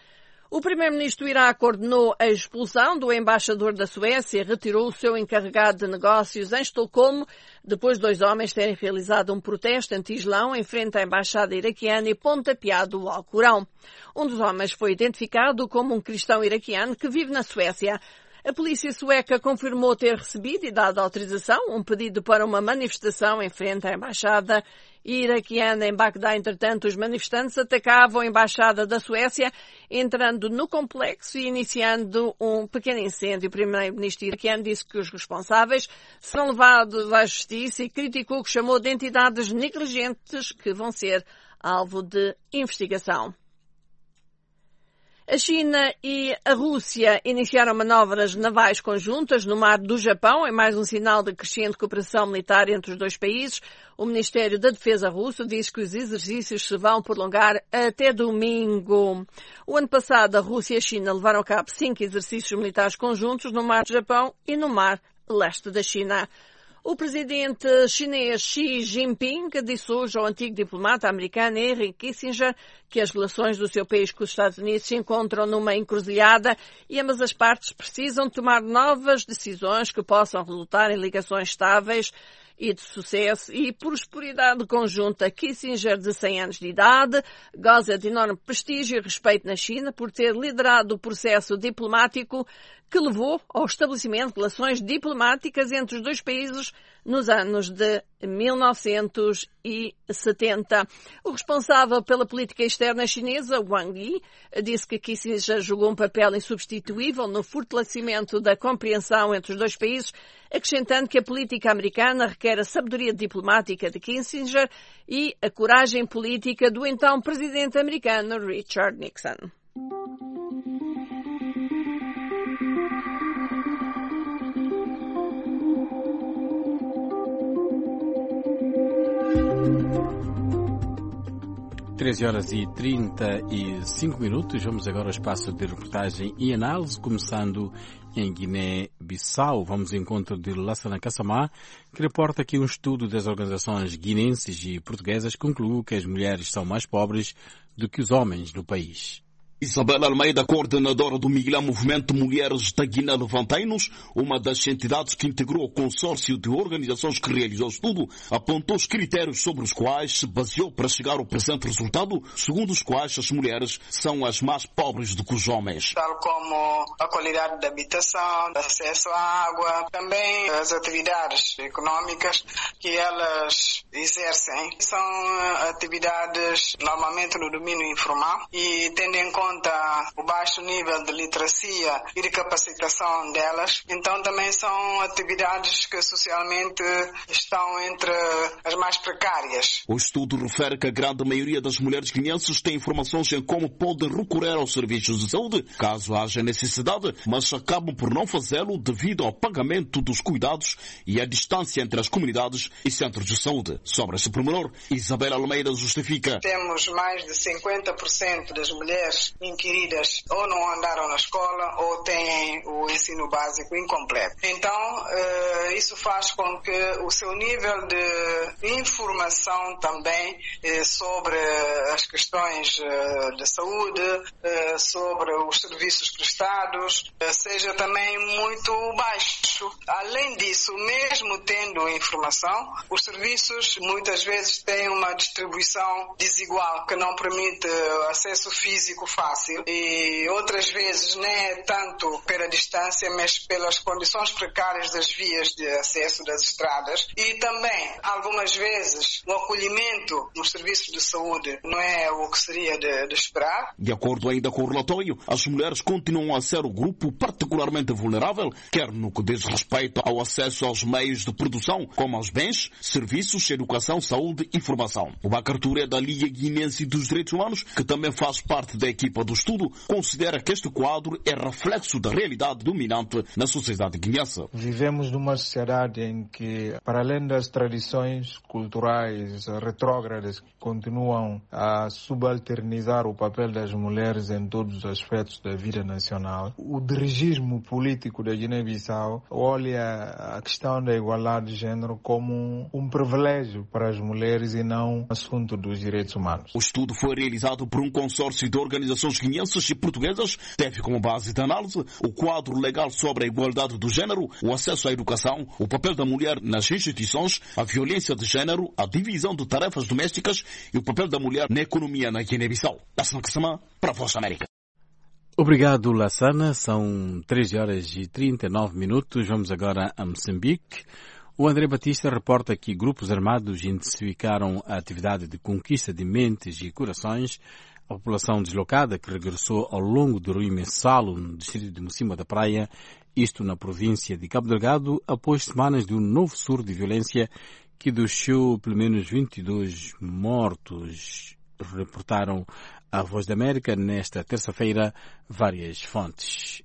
Speaker 1: O primeiro-ministro do Iraque ordenou a expulsão do embaixador da Suécia e retirou o seu encarregado de negócios em Estocolmo, depois de 2 homens terem realizado um protesto anti-Islão em frente à embaixada iraquiana e pontapeado o Alcorão. Um dos homens foi identificado como um cristão iraquiano que vive na Suécia. A polícia sueca confirmou ter recebido e dado autorização um pedido para uma manifestação em frente à embaixada iraquiana em Bagdá. Entretanto, os manifestantes atacavam a embaixada da Suécia, entrando no complexo e iniciando um pequeno incêndio. O primeiro-ministro iraquiano disse que os responsáveis serão levados à justiça e criticou o que chamou de entidades negligentes que vão ser alvo de investigação. A China e a Rússia iniciaram manobras navais conjuntas no mar do Japão, em mais um sinal de crescente cooperação militar entre os dois países. O Ministério da Defesa russo diz que os exercícios se vão prolongar até domingo. O ano passado, a Rússia e a China levaram a cabo 5 exercícios militares conjuntos no mar do Japão e no mar leste da China. O presidente chinês Xi Jinping disse hoje ao antigo diplomata americano Henry Kissinger que as relações do seu país com os Estados Unidos se encontram numa encruzilhada e ambas as partes precisam tomar novas decisões que possam resultar em ligações estáveis e de sucesso e prosperidade conjunta. Kissinger, de 100 anos de idade, goza de enorme prestígio e respeito na China por ter liderado o processo diplomático que levou ao estabelecimento de relações diplomáticas entre os dois países nos anos de 1970. O responsável pela política externa chinesa, Wang Yi, disse que Kissinger jogou um papel insubstituível no fortalecimento da compreensão entre os dois países, acrescentando que a política americana requer a sabedoria diplomática de Kissinger e a coragem política do então presidente americano Richard Nixon.
Speaker 5: Treze horas e 35 minutos. Vamos agora ao espaço de reportagem e análise, começando em Guiné-Bissau. Vamos ao encontro de Lassana Kassamá, que reporta que um estudo das organizações guinenses e portuguesas concluiu que as mulheres são mais pobres do que os homens no país.
Speaker 8: Isabela Almeida, coordenadora do Miguel Movimento Mulheres da Guiné Levanteinos, uma das entidades que integrou o consórcio de organizações que realizou o estudo, apontou os critérios sobre os quais se baseou para chegar ao presente resultado, segundo os quais as mulheres são as mais pobres do que os homens.
Speaker 10: Tal como a qualidade da habitação, acesso à água, também as atividades econômicas que elas exercem são atividades normalmente no domínio informal e tendo em conta o baixo nível de literacia e de capacitação delas, então também são atividades que socialmente estão entre as mais precárias.
Speaker 8: O estudo refere que a grande maioria das mulheres guineenses tem informações em como podem recorrer aos serviços de saúde, caso haja necessidade, mas acabam por não fazê-lo devido ao pagamento dos cuidados e à distância entre as comunidades e centros de saúde. Sobre esse pormenor, Isabela Almeida justifica.
Speaker 10: Temos mais de 50% das mulheres inquiridas ou não andaram na escola ou têm o ensino básico incompleto. Então, isso faz com que o seu nível de informação também sobre as questões de saúde, sobre os serviços prestados, seja também muito baixo. Além disso, mesmo tendo informação, os serviços muitas vezes têm uma distribuição desigual que não permite acesso físico fácil e outras vezes não é tanto pela distância, mas pelas condições precárias das vias de acesso das estradas e também, algumas vezes, o acolhimento nos serviços de saúde não é o que seria de esperar.
Speaker 8: De acordo ainda com o relatório, as mulheres continuam a ser o grupo particularmente vulnerável, quer no que diz respeito ao acesso aos meios de produção, como aos bens, serviços, educação, saúde e formação. O Bacar Touré, da Liga Guinense dos Direitos Humanos, que também faz parte da equipa do estudo, considera que este quadro é reflexo da realidade dominante na sociedade guinense.
Speaker 11: Vivemos numa sociedade em que, para além das tradições culturais retrógradas que continuam a subalternizar o papel das mulheres em todos os aspectos da vida nacional, o dirigismo político da Guiné-Bissau olha a questão da igualdade de género como um privilégio para as mulheres e não um assunto dos direitos humanos.
Speaker 8: O estudo foi realizado por um consórcio de organizações guineenses e portuguesas, teve como base de análise o quadro legal sobre a igualdade do género, o acesso à educação, o papel da mulher nas instituições, a violência de género, a divisão de tarefas domésticas e o papel da mulher na economia na Guiné-Bissau. Lassana Kassamá, para a Voz da América.
Speaker 5: Obrigado, Lassana. São 13 horas e 39 minutos. Vamos agora a Moçambique. O André Batista reporta que grupos armados intensificaram a atividade de conquista de mentes e corações. A população deslocada que regressou ao longo do rio Messalo, no distrito de Mocimboa da Praia, isto na província de Cabo Delgado, após semanas de um novo surto de violência que deixou pelo menos 22 mortos, reportaram a Voz da América nesta terça-feira várias fontes.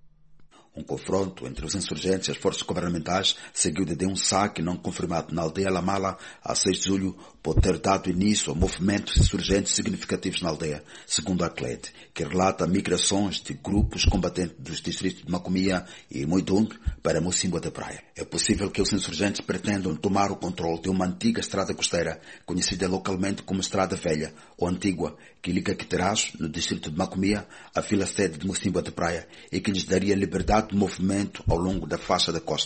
Speaker 13: Um confronto entre os insurgentes e as forças governamentais seguiu de um saque não confirmado na aldeia Lamala a 6 de julho, pode ter dado início a movimentos insurgentes significativos na aldeia, segundo a CLED, que relata migrações de grupos combatentes dos distritos de Macomia e Moidung para Mocimboa da Praia. É possível que os insurgentes pretendam tomar o controle de uma antiga estrada costeira, conhecida localmente como Estrada Velha ou Antigua, que liga Quiteraz, no distrito de Macomia, à vila-sede de Mocimboa da Praia e que lhes daria liberdade de movimento ao longo da faixa da costa.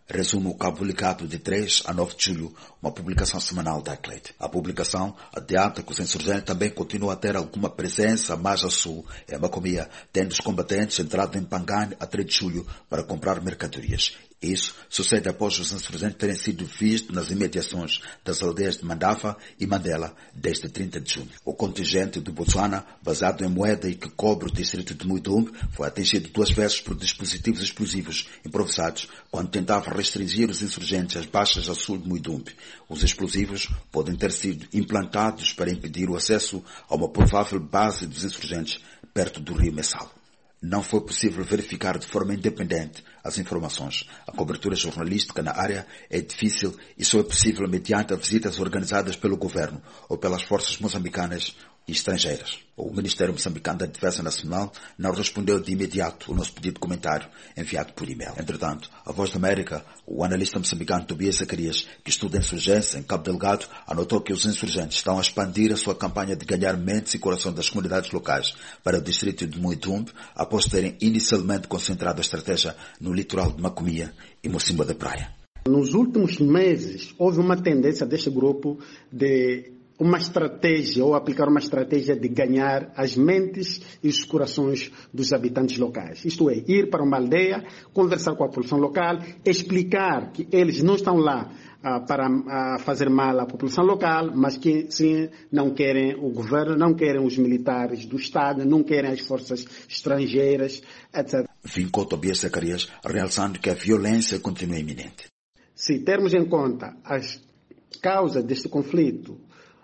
Speaker 13: resume o publicado de 3 a 9 de julho, uma publicação semanal da Eclet. A publicação adianta que os insurgentes também continuam a ter alguma presença mais a sul, em Macomia, tendo os combatentes entrado em Pangani a 3 de julho para comprar mercadorias. Isso sucede após os insurgentes terem sido vistos nas imediações das aldeias de Mandafa e Mandela desde 30 de junho. O contingente do Botsuana, baseado em Moeda e que cobre o distrito de Muidumbe, foi atingido 2 vezes por dispositivos explosivos improvisados quando tentava restringir os insurgentes às baixas a sul de Muidumbe. Os explosivos podem ter sido implantados para impedir o acesso a uma provável base dos insurgentes perto do rio Messal. Não foi possível verificar de forma independente as informações. A cobertura jornalística na área é difícil e só é possível mediante visitas organizadas pelo governo ou pelas forças moçambicanas e estrangeiras. O Ministério Moçambicano da Defesa Nacional não respondeu de imediato ao nosso pedido de comentário enviado por e-mail. Entretanto, a Voz da América, o analista moçambicano Tobias Zacarias, que estuda insurgência em Cabo Delgado, anotou que os insurgentes estão a expandir a sua campanha de ganhar mentes e coração das comunidades locais para o distrito de Muidumbe, após terem inicialmente concentrado a estratégia no litoral de Macomia e Mocimboa da Praia.
Speaker 9: Nos últimos meses, houve uma tendência deste grupo de uma estratégia, ou aplicar uma estratégia de ganhar as mentes e os corações dos habitantes locais. Isto é, ir para uma aldeia, conversar com a população local, explicar que eles não estão lá para fazer mal à população local, mas que sim, não querem o governo, não querem os militares do Estado, não querem as forças estrangeiras, etc.
Speaker 13: Vincou Tobias Zacarias, realçando que a violência continua iminente.
Speaker 9: Se termos em conta as causas deste conflito,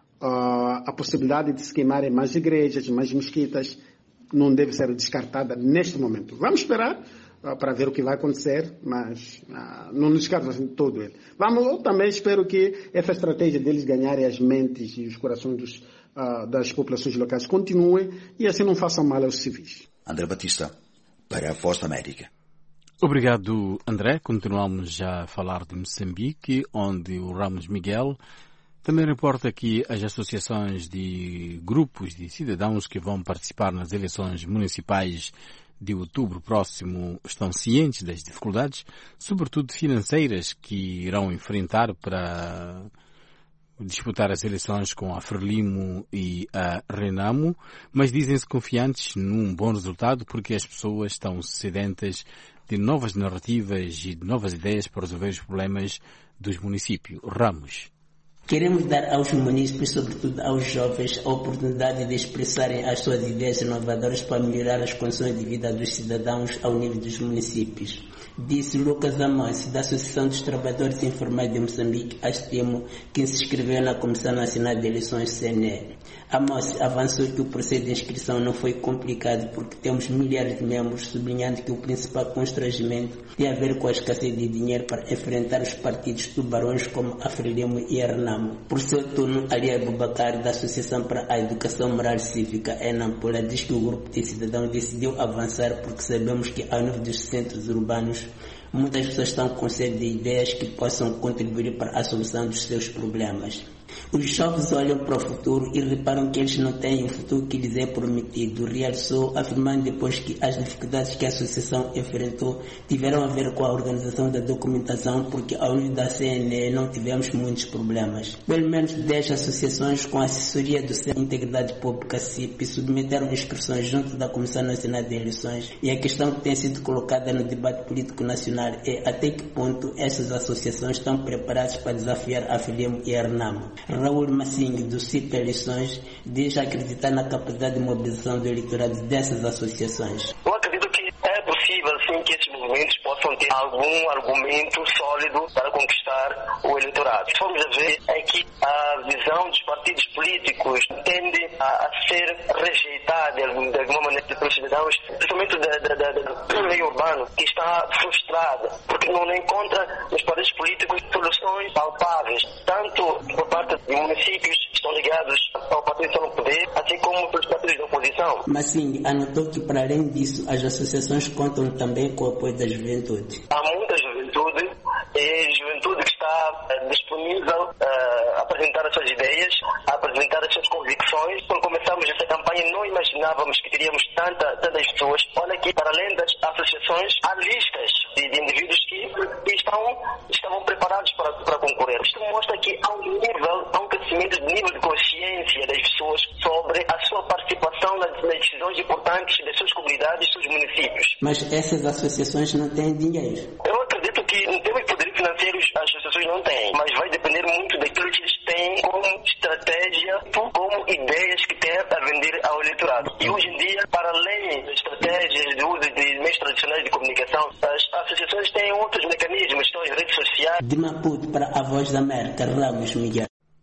Speaker 9: a possibilidade de se queimarem mais igrejas, mais mesquitas, não deve ser descartada neste momento. Vamos esperar para ver o que vai acontecer, mas não nos descarta todo ele. Eu também espero que essa estratégia deles ganharem as mentes e os corações das populações locais continue e assim não façam mal aos civis.
Speaker 13: André Batista, para a Voz da América.
Speaker 5: Obrigado, André. Continuamos a falar de Moçambique, onde o Ramos Miguel também reporta que as associações de grupos de cidadãos que vão participar nas eleições municipais de outubro próximo estão cientes das dificuldades, sobretudo financeiras, que irão enfrentar para disputar as eleições com a Frelimo e a Renamo, mas dizem-se confiantes num bom resultado porque as pessoas estão sedentas de novas narrativas e de novas ideias para resolver os problemas dos municípios. Ramos.
Speaker 6: Queremos dar aos munícipes, sobretudo aos jovens, a oportunidade de expressarem as suas ideias inovadoras para melhorar as condições de vida dos cidadãos ao nível dos municípios. Disse Lucas Amancio, da Associação dos Trabalhadores Informais de Moçambique, ASTEMO, que se inscreveu na Comissão Nacional de Eleições CNE. Amancio avançou que o processo de inscrição não foi complicado porque temos milhares de membros, sublinhando que o principal constrangimento tem a ver com a escassez de dinheiro para enfrentar os partidos tubarões como a Frelimo e a Renamo. Por seu turno, Ali Abubakar, da Associação para a Educação Moral e Cívica, ENAMPOLA, diz que o grupo de cidadãos decidiu avançar porque sabemos que ao nível dos centros urbanos muitas pessoas estão com sede de ideias que possam contribuir para a solução dos seus problemas. Os jovens olham para o futuro e reparam que eles não têm o futuro que lhes é prometido, realçou, afirmando depois que as dificuldades que a associação enfrentou tiveram a ver com a organização da documentação, porque ao nível da CNE não tivemos muitos problemas. Pelo menos 10 associações com a assessoria do Centro de Integridade Pública CIP submeteram inscrições junto da Comissão Nacional de Eleições, e a questão que tem sido colocada no debate político nacional é até que ponto essas associações estão preparadas para desafiar a Frelimo e a Renamo. Raul Massing, do CIP Eleições, diz acreditar na capacidade de mobilização do eleitorado dessas associações.
Speaker 12: Eu acredito que é possível, sim, que esses movimentos possam ter algum argumento sólido para conquistar o eleitorado. O que vamos a ver é que a visão dos partidos políticos tende a ser rejeitada de alguma maneira pelos cidadãos, principalmente do meio urbano, que está frustrada, porque não encontra nos partidos políticos soluções palpáveis, tanto por parte de municípios que estão ligados ao partido que está no poder, assim como pelos partidos da oposição.
Speaker 6: Mas sim, anotou que para além disso, as associações contam também com o apoio da juventude.
Speaker 12: Há muita juventude, e juventude que está disponível a apresentar as suas ideias, a apresentar as suas convicções. Quando começamos essa campanha, não imaginávamos que teríamos tantas pessoas. Olha que, para além das associações, há listas de indivíduos que estão estavam preparados para concorrer. Isto mostra que há um crescimento de nível de consciência das pessoas sobre a sua participação nas decisões importantes das suas comunidades e dos seus municípios.
Speaker 6: Mas essas associações não têm dinheiro.
Speaker 12: Eu acredito que em termos de poder financeiro as associações não têm, mas vai depender muito daquilo que eles têm como estratégia, como ideias que têm a vender ao eleitorado. E hoje em dia, para além das estratégias de uso de meios tradicionais de comunicação, as associações têm outros mecanismos, estão em redes sociais.
Speaker 6: De Maputo para a Voz da América, Ramos Miguel.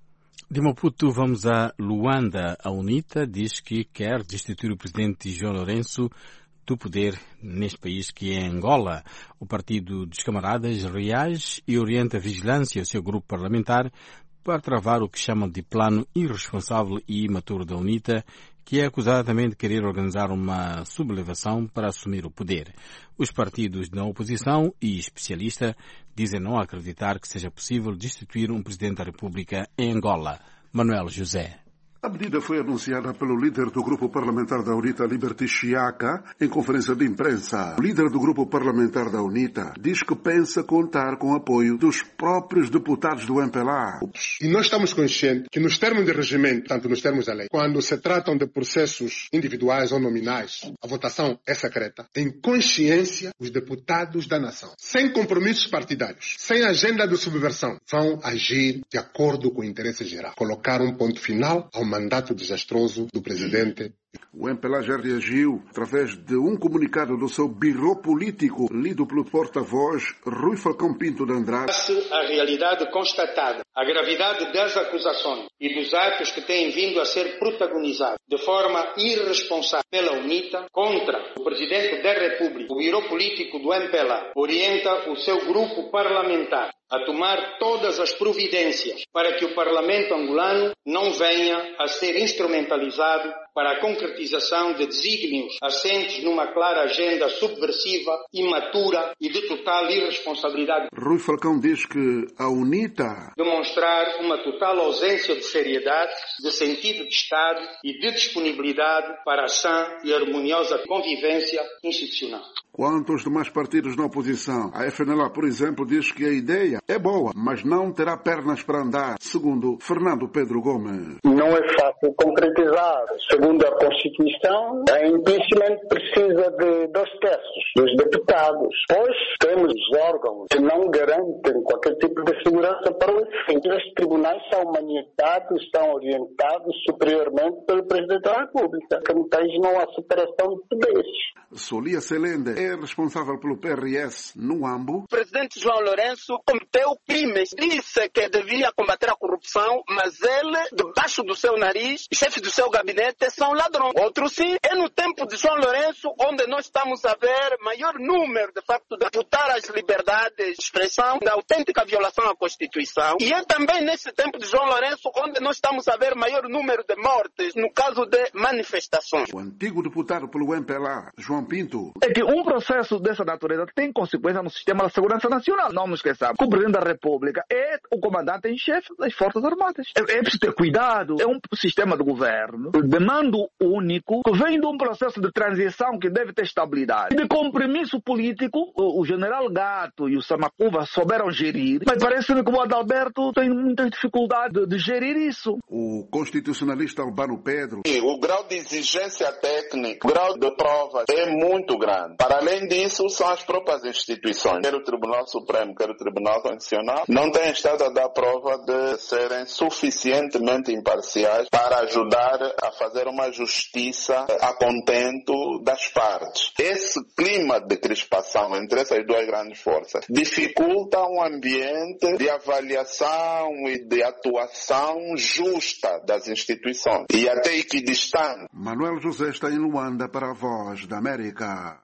Speaker 5: De Maputo vamos a Luanda. A UNITA diz que quer destituir o presidente João Lourenço do poder neste país que é Angola. O Partido dos Camaradas reage e orienta a vigilância ao seu grupo parlamentar para travar o que chamam de plano irresponsável e imaturo da UNITA, que é acusada também de querer organizar uma sublevação para assumir o poder. Os partidos da oposição e especialistas dizem não acreditar que seja possível destituir um presidente da República em Angola. Manuel José.
Speaker 14: A medida foi anunciada pelo líder do grupo parlamentar da UNITA, Liberty Chiaka, em conferência de imprensa. O líder do grupo parlamentar da UNITA diz que pensa contar com o apoio dos próprios deputados do MPLA.
Speaker 15: E nós estamos conscientes que nos termos de regimento, tanto nos termos da lei, quando se tratam de processos individuais ou nominais, a votação é secreta. Em consciência, os deputados da nação, sem compromissos partidários, sem agenda de subversão, vão agir de acordo com o interesse geral. Colocar um ponto final ao mandato desastroso do presidente.
Speaker 14: O MPLA já reagiu através de um comunicado do seu birô político, lido pelo porta-voz Rui Falcão Pinto de Andrade.
Speaker 16: A realidade constatada, a gravidade das acusações e dos atos que têm vindo a ser protagonizados de forma irresponsável pela UNITA contra o Presidente da República, o birô político do MPLA, orienta o seu grupo parlamentar a tomar todas as providências para que o Parlamento angolano não venha a ser instrumentalizado para a concretização de desígnios assentes numa clara agenda subversiva, imatura e de total irresponsabilidade.
Speaker 14: Rui Falcão diz que a UNITA
Speaker 16: demonstrar uma total ausência de seriedade, de sentido de Estado e de disponibilidade para a sã e harmoniosa convivência institucional.
Speaker 14: Quanto aos demais partidos na oposição, a FNLA, por exemplo, diz que a ideia é boa, mas não terá pernas para andar, segundo Fernando Pedro Gomes.
Speaker 17: Não é fácil concretizar. Segundo a Constituição, a impeachment precisa de 2 terços dos deputados. Pois temos órgãos que não garantem qualquer tipo de segurança para o efeito. Os tribunais são manietados, são orientados superiormente pelo Presidente da República. Então não há separação de poderes.
Speaker 14: Solia Selende é responsável pelo PRS no AMBO.
Speaker 18: O presidente João Lourenço cometeu crimes. Disse que devia combater a corrupção, mas ele, debaixo do seu nariz, chefes do seu gabinete são ladrões. Outro sim, é no tempo de João Lourenço, onde nós estamos a ver maior número, de facto, de amputar as liberdades de expressão, da autêntica violação à Constituição. E é também nesse tempo de João Lourenço, onde nós estamos a ver maior número de mortes, no caso de manifestações.
Speaker 14: O antigo deputado pelo MPLA, João Pinto.
Speaker 19: É que um processo dessa natureza tem consequência no sistema da segurança nacional. Não nos esqueçamos que o presidente da República é o comandante em chefe das Forças Armadas. É preciso ter cuidado. É um sistema de governo de mando único que vem de um processo de transição que deve ter estabilidade. De compromisso político, o general Gato e o Samacuva souberam gerir, mas parece-me que o Adalberto tem muita dificuldade de gerir isso.
Speaker 14: O constitucionalista Albano Pedro.
Speaker 20: O grau de exigência técnica, o grau de prova é muito grande. Para além disso, são as próprias instituições, quer o Tribunal Supremo, quer o Tribunal Constitucional, não têm estado a dar prova de serem suficientemente imparciais para ajudar a fazer uma justiça a contento das partes. Esse clima de crispação entre essas duas grandes forças dificulta um ambiente de avaliação e de atuação justa das instituições e até equidistante.
Speaker 14: Manuel José está em Luanda para a Voz da América.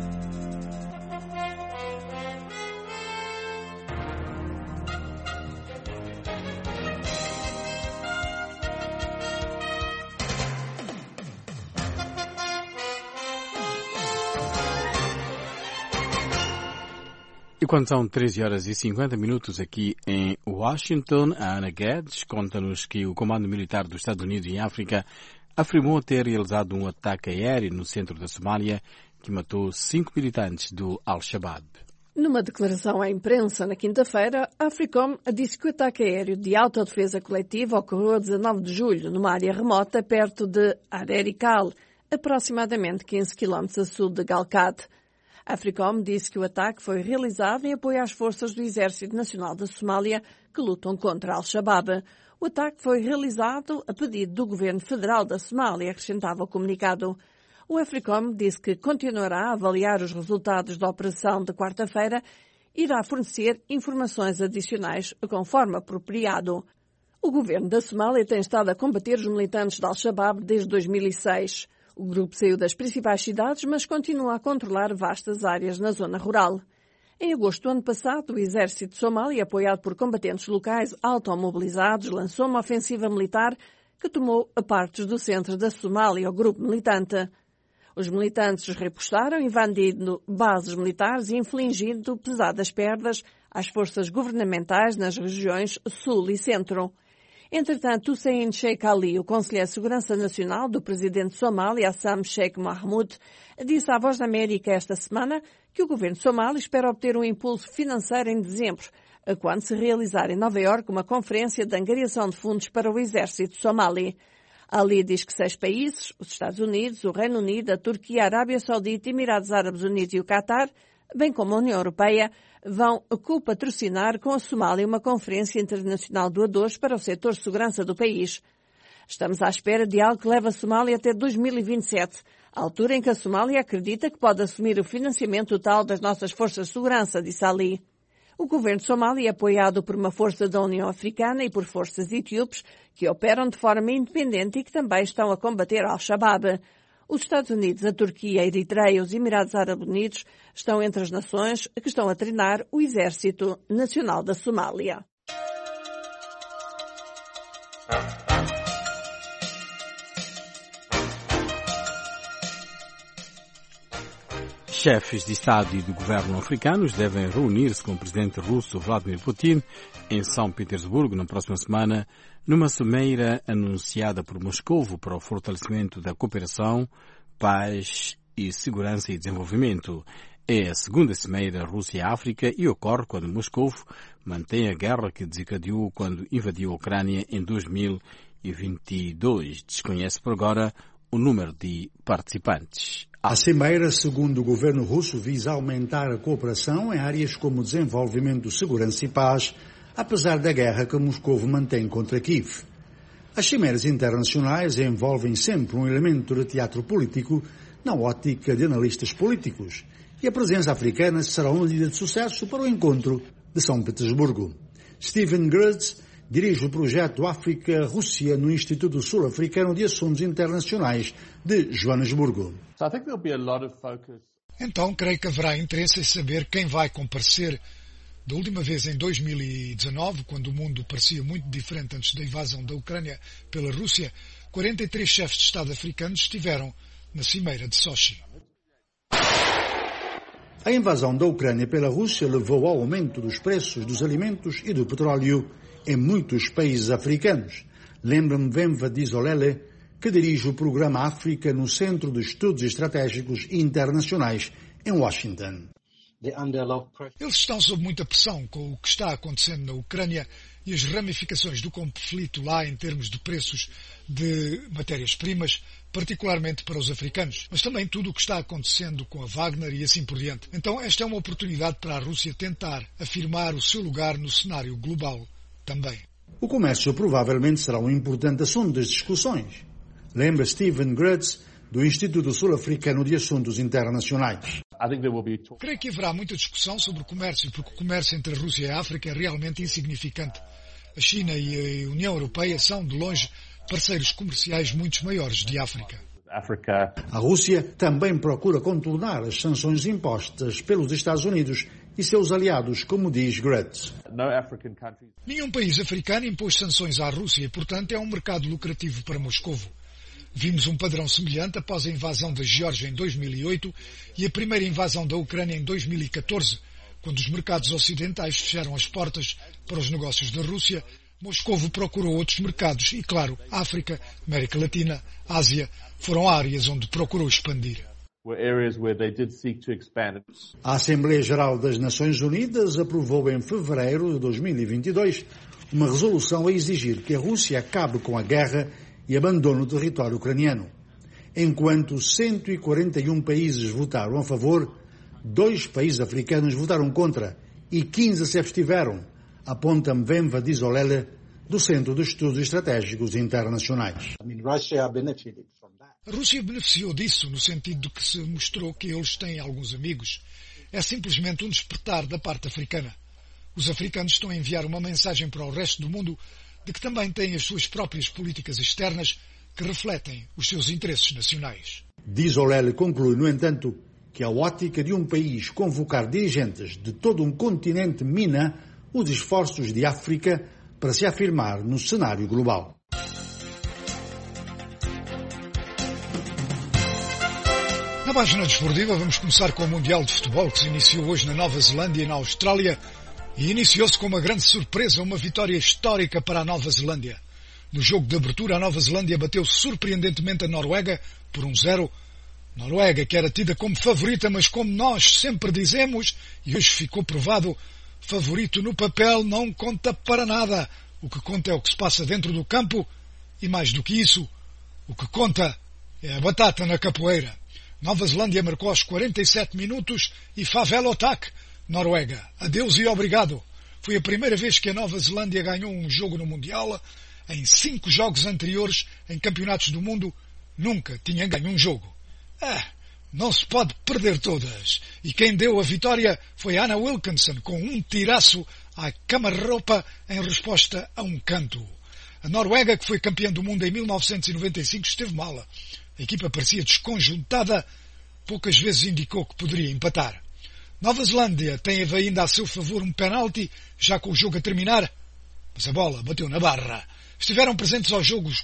Speaker 5: E quando são 13 horas e 50 minutos aqui em Washington, a Ana Guedes conta-nos que o Comando Militar dos Estados Unidos em África afirmou ter realizado um ataque aéreo no centro da Somália que matou 5 militantes do Al-Shabaab.
Speaker 1: Numa declaração à imprensa na quinta-feira, a Africom disse que o ataque aéreo de autodefesa coletiva ocorreu a 19 de julho, numa área remota perto de Arerikal, aproximadamente 15 km a sul de Galkad. A Africom disse que o ataque foi realizado em apoio às forças do Exército Nacional da Somália que lutam contra Al-Shabaab. O ataque foi realizado a pedido do Governo Federal da Somália, acrescentava o comunicado. O Africom disse que continuará a avaliar os resultados da operação de quarta-feira e irá fornecer informações adicionais conforme apropriado. O Governo da Somália tem estado a combater os militantes de Al-Shabaab desde 2006. O grupo saiu das principais cidades, mas continua a controlar vastas áreas na zona rural. Em agosto do ano passado, o exército de Somália, apoiado por combatentes locais automobilizados, lançou uma ofensiva militar que tomou a partes do centro da Somália, o grupo militante. Os militantes repostaram, invadindo bases militares e infligindo pesadas perdas às forças governamentais nas regiões sul e centro. Entretanto, Hussein Sheikh Ali, o conselheiro de Segurança Nacional do presidente de Somália, Hassan Sheikh Mahmoud, disse à Voz da América esta semana que o governo somali espera obter um impulso financeiro em dezembro, quando se realizar em Nova Iorque uma conferência de angariação de fundos para o exército somali. Ali diz que 6 países, os Estados Unidos, o Reino Unido, a Turquia, a Arábia Saudita, Emirados Árabes Unidos e o Qatar, bem como a União Europeia, vão co-patrocinar com a Somália uma conferência internacional de doadores para o setor de segurança do país. Estamos à espera de algo que leva a Somália até 2027, a altura em que a Somália acredita que pode assumir o financiamento total das nossas forças de segurança, disse Ali. O governo de Somália é apoiado por uma força da União Africana e por forças etíopes que operam de forma independente e que também estão a combater Al-Shabaab. Os Estados Unidos, a Turquia, a Eritreia e os Emirados Árabes Unidos estão entre as nações que estão a treinar o Exército Nacional da Somália.
Speaker 5: Chefes de Estado e de governo africanos devem reunir-se com o presidente russo Vladimir Putin em São Petersburgo na próxima semana, numa cimeira anunciada por Moscovo para o fortalecimento da cooperação, paz e segurança e desenvolvimento. É a segunda cimeira Rússia-África e ocorre quando Moscovo mantém a guerra que desencadeou quando invadiu a Ucrânia em 2022. Desconhece por agora o número de participantes.
Speaker 2: A cimeira, segundo o governo russo, visa aumentar a cooperação em áreas como desenvolvimento, segurança e paz, apesar da guerra que Moscou mantém contra Kiev. As cimeiras internacionais envolvem sempre um elemento de teatro político na ótica de analistas políticos, e a presença africana será uma medida de sucesso para o encontro de São Petersburgo. Stephen Grutz dirige o projeto África-Rússia no Instituto Sul-Africano de Assuntos Internacionais de Joanesburgo.
Speaker 28: Então, creio que haverá interesse em saber quem vai comparecer. Da última vez, em 2019, quando o mundo parecia muito diferente antes da invasão da Ucrânia pela Rússia, 43 chefes de Estado africanos estiveram na cimeira de Sochi.
Speaker 2: A invasão da Ucrânia pela Rússia levou ao aumento dos preços dos alimentos e do petróleo em muitos países africanos. Lembra-me Vemva Dizolele, que dirige o programa África no Centro de Estudos Estratégicos Internacionais em Washington.
Speaker 28: Eles estão sob muita pressão com o que está acontecendo na Ucrânia e as ramificações do conflito lá em termos de preços de matérias-primas, particularmente para os africanos, mas também tudo o que está acontecendo com a Wagner e assim por diante. Então esta é uma oportunidade para a Rússia tentar afirmar o seu lugar no cenário global também.
Speaker 2: O comércio provavelmente será um importante assunto das discussões. Lembra Stephen Grutz, do Instituto Sul-Africano de Assuntos Internacionais.
Speaker 28: Creio que haverá muita discussão sobre o comércio, porque o comércio entre a Rússia e a África é realmente insignificante. A China e a União Europeia são, de longe, parceiros comerciais muito maiores de África.
Speaker 2: A Rússia também procura contornar as sanções impostas pelos Estados Unidos e seus aliados, como diz Grutz.
Speaker 28: Nenhum país africano impôs sanções à Rússia e, portanto, é um mercado lucrativo para Moscovo. Vimos um padrão semelhante após a invasão da Geórgia em 2008 e a primeira invasão da Ucrânia em 2014, quando os mercados ocidentais fecharam as portas para os negócios da Rússia. Moscovo procurou outros mercados e, claro, África, América Latina, Ásia foram áreas onde procurou expandir.
Speaker 2: A Assembleia Geral das Nações Unidas aprovou em fevereiro de 2022 uma resolução a exigir que a Rússia acabe com a guerra e abandone o território ucraniano. Enquanto 141 países votaram a favor, 2 países africanos votaram contra e 15 se abstiveram, aponta Mvemva Dizolele, do Centro de Estudos Estratégicos Internacionais.
Speaker 28: A Rússia beneficiou disso, no sentido de que se mostrou que eles têm alguns amigos. É simplesmente um despertar da parte africana. Os africanos estão a enviar uma mensagem para o resto do mundo de que também têm as suas próprias políticas externas que refletem os seus interesses nacionais.
Speaker 2: Dizolele conclui, no entanto, que a ótica de um país convocar dirigentes de todo um continente mina os esforços de África para se afirmar no cenário global.
Speaker 28: Na página desportiva vamos começar com o Mundial de Futebol que se iniciou hoje na Nova Zelândia e na Austrália e iniciou-se com uma grande surpresa, uma vitória histórica para a Nova Zelândia. No jogo de abertura, a Nova Zelândia bateu surpreendentemente a Noruega por 1-0. Noruega, que era tida como favorita, mas como nós sempre dizemos, e hoje ficou provado, favorito no papel não conta para nada. O que conta é o que se passa dentro do campo e, mais do que isso, o que conta é a batata na capoeira. Nova Zelândia marcou aos 47 minutos e favela o ataque. Noruega, adeus e obrigado. Foi a primeira vez que a Nova Zelândia ganhou um jogo no Mundial. Em 5 jogos anteriores, em campeonatos do mundo, nunca tinha ganho um jogo. Não se pode perder todas. E quem deu a vitória foi Anna Wilkinson, com um tiraço à cama-roupa em resposta a um canto. A Noruega, que foi campeã do mundo em 1995, esteve mal. A equipa parecia desconjuntada, poucas vezes indicou que poderia empatar. Nova Zelândia tem ainda a seu favor um penalti, já com o jogo a terminar, mas a bola bateu na barra. Estiveram presentes aos jogos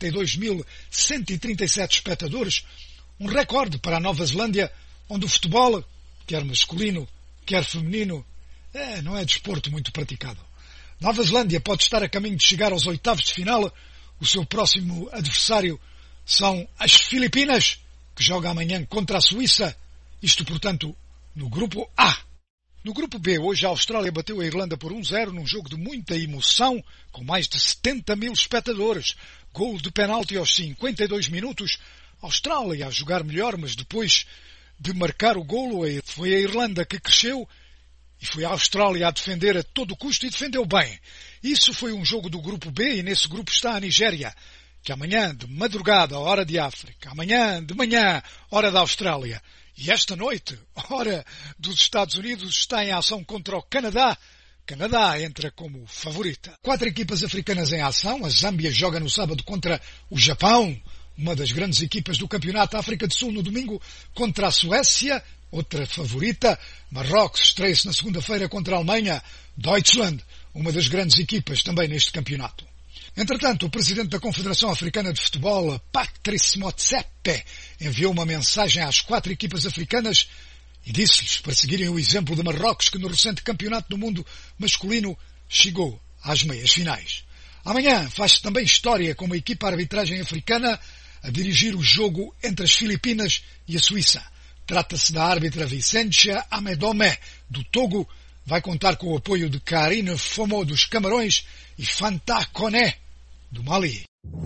Speaker 28: 42.137 espectadores, um recorde para a Nova Zelândia, onde o futebol, quer masculino, quer feminino, não é desporto muito praticado. Nova Zelândia pode estar a caminho de chegar aos oitavos de final. O seu próximo adversário são as Filipinas, que joga amanhã contra a Suíça, isto, portanto, no grupo A. No grupo B, hoje a Austrália bateu a Irlanda por 1-0 num jogo de muita emoção, com mais de 70 mil espectadores. Gol de penalti aos 52 minutos. A Austrália a jogar melhor, mas depois de marcar o golo, foi a Irlanda que cresceu e foi a Austrália a defender a todo custo e defendeu bem. Isso foi um jogo do grupo B e nesse grupo está a Nigéria, que amanhã de madrugada, hora de África, amanhã de manhã, hora da Austrália, e esta noite, hora dos Estados Unidos, está em ação contra o Canadá. Canadá entra como favorita. 4 equipas africanas em ação. A Zâmbia joga no sábado contra o Japão, uma das grandes equipas do campeonato. A África do Sul no domingo contra a Suécia, outra favorita. Marrocos estreia-se na segunda-feira contra a Alemanha. Deutschland, uma das grandes equipas também neste campeonato. Entretanto, o presidente da Confederação Africana de Futebol, Patrice Motsepe, enviou uma mensagem às 4 equipas africanas e disse-lhes para seguirem o exemplo de Marrocos, que no recente campeonato do mundo masculino chegou às meias finais. Amanhã faz-se também história com uma equipa de arbitragem africana a dirigir o jogo entre as Filipinas e a Suíça. Trata-se da árbitra Vicentia Amedome, do Togo. Vai contar com o apoio de Karine Fomo, dos Camarões, e Fanta Koné, do Mali.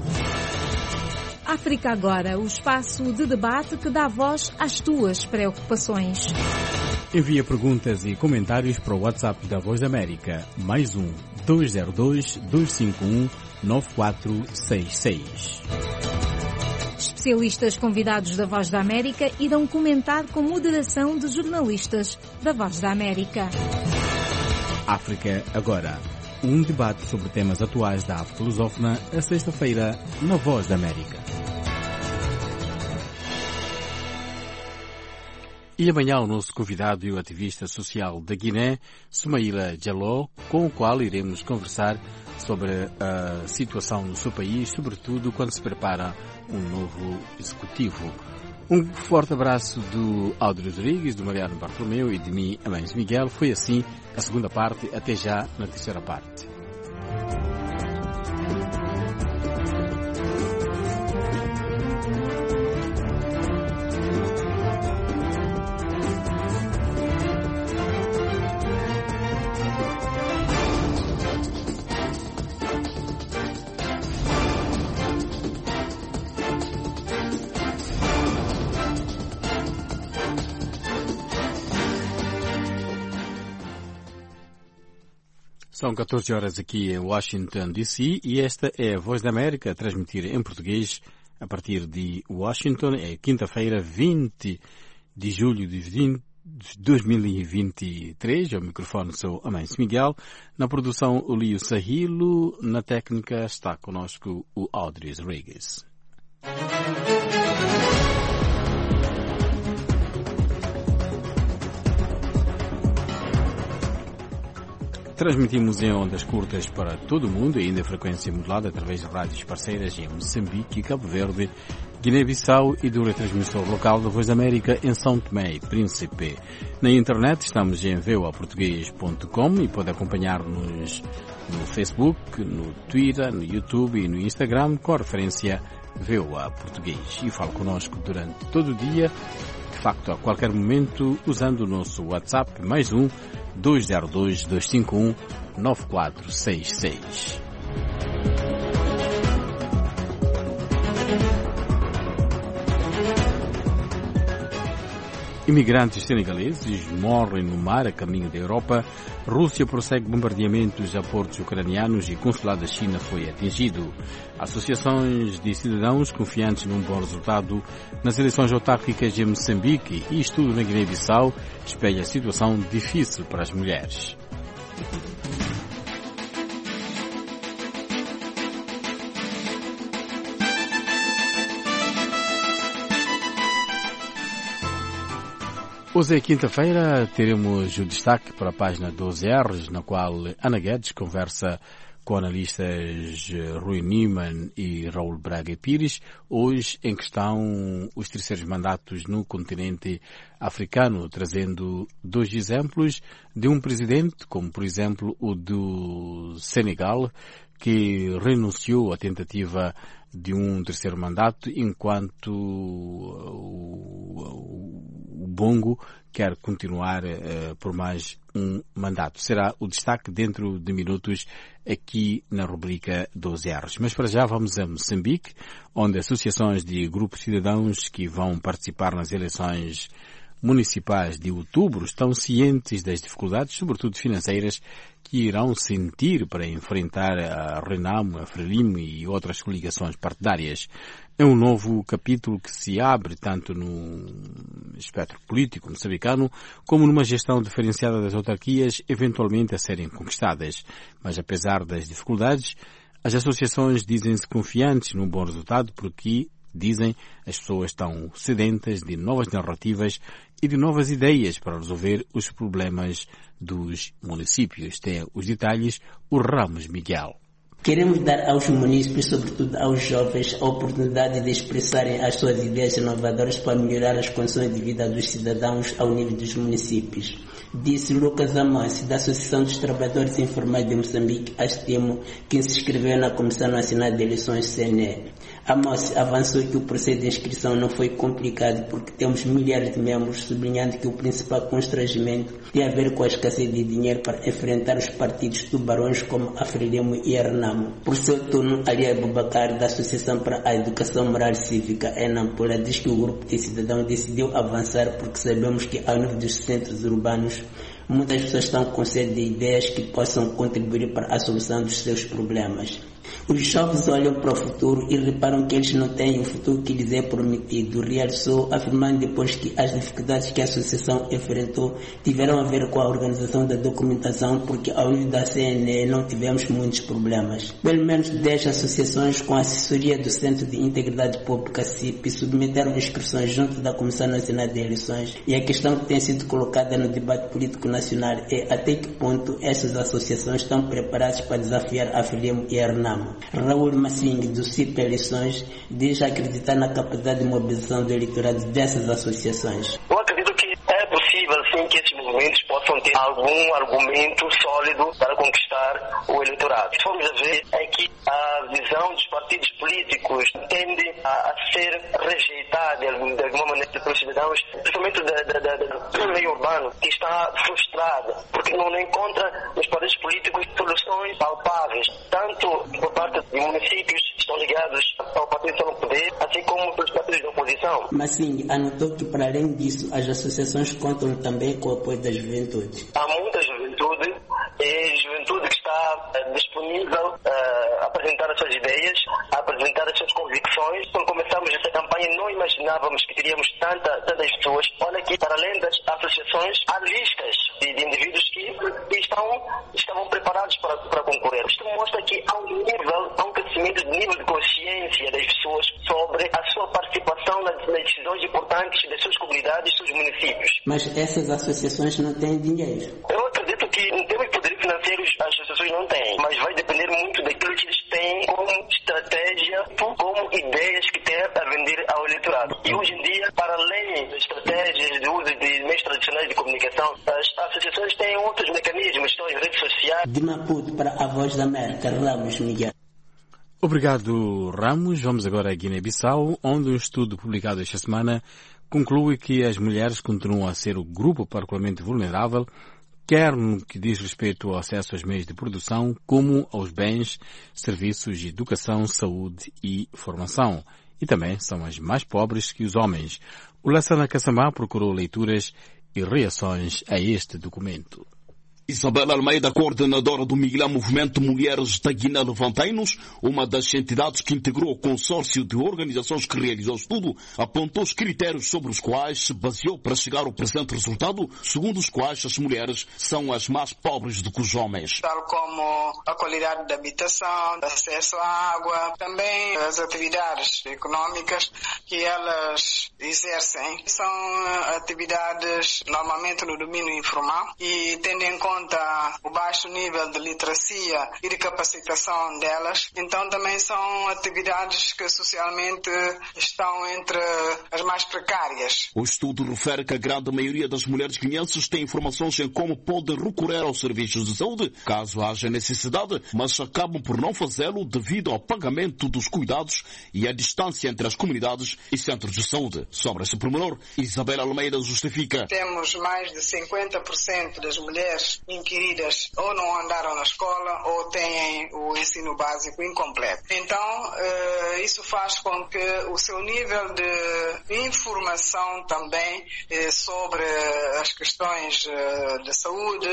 Speaker 3: África Agora, o espaço de debate que dá voz às tuas preocupações.
Speaker 5: Envia perguntas e comentários para o WhatsApp da Voz da América, mais 202-251-9466.
Speaker 3: Especialistas convidados da Voz da América irão comentar com moderação de jornalistas da Voz da América.
Speaker 5: África Agora. Um debate sobre temas atuais da África lusófona, a sexta-feira, na Voz da América. E amanhã o nosso convidado e o ativista social da Guiné, Soumaïla Diallo, com o qual iremos conversar sobre a situação no seu país, sobretudo quando se prepara um novo executivo. Um forte abraço do Aldo Rodrigues, do Mariano Bartolomeu e de mim, Amães Miguel. Foi assim a segunda parte, até já na terceira parte. São 14 horas aqui em Washington, D.C. e esta é a Voz da América, a transmitir em português a partir de Washington. É quinta-feira, 20 de julho de 2023. Ao microfone sou Amâncio Miguel. Na produção, o Lio Sahilo. Na técnica está conosco o Audrey Rodrigues. Transmitimos em ondas curtas para todo o mundo, ainda em frequência modulada através de rádios parceiras em Moçambique, Cabo Verde, Guiné-Bissau e do retransmissor local da Voz da América em São Tomé e Príncipe. Na internet estamos em voaportugues.com e pode acompanhar-nos no Facebook, no Twitter, no YouTube e no Instagram com a referência VOA Português. E fale connosco durante todo o dia, de facto a qualquer momento, usando o nosso WhatsApp +1 202 251 9466. Imigrantes senegaleses morrem no mar a caminho da Europa. Rússia prossegue bombardeamentos a portos ucranianos e consulado da China foi atingido. Associações de cidadãos confiantes num bom resultado nas eleições autárquicas em Moçambique e estudo na Guiné-Bissau espelha a situação difícil para as mulheres. Hoje é quinta-feira, teremos o destaque para a página 12R, na qual Ana Guedes conversa com analistas Rui Niemann e Raul Braga Pires, hoje em questão os terceiros mandatos no continente africano, trazendo dois exemplos de um presidente, como por exemplo o do Senegal, que renunciou à tentativa de um terceiro mandato, enquanto o Bongo quer continuar por mais um mandato. Será o destaque dentro de minutos aqui na rubrica 12R. Mas para já vamos a Moçambique, onde associações de grupos de cidadãos que vão participar nas eleições municipais de outubro estão cientes das dificuldades, sobretudo financeiras, que irão sentir para enfrentar a Renamo, a Frelimo e outras coligações partidárias. É um novo capítulo que se abre tanto no espectro político moçambicano como numa gestão diferenciada das autarquias eventualmente a serem conquistadas. Mas apesar das dificuldades, as associações dizem-se confiantes num bom resultado porque, dizem, as pessoas estão sedentas de novas narrativas e de novas ideias para resolver os problemas dos municípios. Tem os detalhes o Ramos Miguel.
Speaker 6: Queremos dar aos munícipes, sobretudo aos jovens, a oportunidade de expressarem as suas ideias inovadoras para melhorar as condições de vida dos cidadãos ao nível dos municípios. Disse Lucas Amancio, da Associação dos Trabalhadores Informais de Moçambique, ASTEMO, que se inscreveu na Comissão Nacional de Eleições CNE. Amancio avançou que o processo de inscrição não foi complicado porque temos milhares de membros, sublinhando que o principal constrangimento tem a ver com a escassez de dinheiro para enfrentar os partidos tubarões como a Frelimo e a Renamo. Por seu turno, Ali Abubakar, da Associação para a Educação Moral e Cívica, Enampula, diz que o grupo de cidadãos decidiu avançar porque sabemos que ao nível dos centros urbanos muitas pessoas estão com sede de ideias que possam contribuir para a solução dos seus problemas. Os jovens olham para o futuro e reparam que eles não têm o futuro que lhes é prometido, realçou, afirmando depois que as dificuldades que a associação enfrentou tiveram a ver com a organização da documentação, porque ao nível da CNE não tivemos muitos problemas. Pelo menos 10 associações com a assessoria do Centro de Integridade Pública CIP submeteram inscrições junto da Comissão Nacional de Eleições, e a questão que tem sido colocada no debate político nacional é até que ponto essas associações estão preparadas para desafiar a Frelimo e a Renamo. Raul Massingue, do CIP Eleições, diz acreditar na capacidade de mobilização do eleitorado dessas associações.
Speaker 12: Eu acredito que é possível, sim, que esses movimentos possam ter algum argumento sólido para conquistar o eleitorado. Se formos a ver, é que a visão dos partidos políticos tende a ser rejeitada de alguma maneira pelos cidadãos, principalmente do meio urbano, que está frustrada, porque não encontra nos partidos políticos soluções palpáveis, tanto por parte de municípios que estão ligados ao partido que estão no poder, assim como pelos partidos da oposição.
Speaker 6: Mas sim, anotou que para além disso, as associações contam também com o apoio da juventude.
Speaker 12: Há muita juventude, e juventude que está disponível a apresentar as suas ideias, a apresentar as suas convicções. Quando começamos essa campanha, não imaginávamos que teríamos tantas pessoas. Olha que, para além das associações, há listas de indivíduos que estavam preparados para concorrer. Isto mostra que há um crescimento de nível de consciência das pessoas sobre a sua participação nas decisões importantes das suas comunidades e dos seus municípios.
Speaker 6: Mas essas associações não têm dinheiro.
Speaker 12: Eu acredito que, em termos de poder financeiro, as associações não têm, mas vai depender muito daquilo que eles têm como estratégia, como ideias que têm a vender ao eleitorado. E hoje em dia, para além das estratégias de uso de meios tradicionais de comunicação, as associações têm outros mecanismos, estão em redes sociais.
Speaker 6: De Maputo para a Voz da América, Ramos Miguel.
Speaker 5: Obrigado, Ramos. Vamos agora a Guiné-Bissau, onde um estudo publicado esta semana conclui que as mulheres continuam a ser o grupo particularmente vulnerável, quer no que diz respeito ao acesso aos meios de produção, como aos bens, serviços de educação, saúde e formação. E também são as mais pobres que os homens. O Lassana Kassamá procurou leituras e reações a este documento.
Speaker 8: Isabela Almeida, coordenadora do Miguel Movimento Mulheres da Guiné Levanteinos, uma das entidades que integrou o consórcio de organizações que realizou o estudo, apontou os critérios sobre os quais se baseou para chegar ao presente resultado, segundo os quais as mulheres são as mais pobres do que os homens.
Speaker 10: Tal como a qualidade da habitação, acesso à água, também as atividades econômicas que elas exercem são atividades normalmente no domínio informal e tendo em conta o baixo nível de literacia e de capacitação delas, então também são atividades que socialmente estão entre as mais precárias.
Speaker 8: O estudo refere que a grande maioria das mulheres guineenses tem informações em como podem recorrer aos serviços de saúde, caso haja necessidade, mas acabam por não fazê-lo devido ao pagamento dos cuidados e à distância entre as comunidades e centros de saúde. Sobre esse pormenor, Isabela Almeida justifica.
Speaker 10: Temos mais de 50% das mulheres inquiridas ou não andaram na escola ou têm o ensino básico incompleto. Então, isso faz com que o seu nível de informação também sobre as questões de saúde,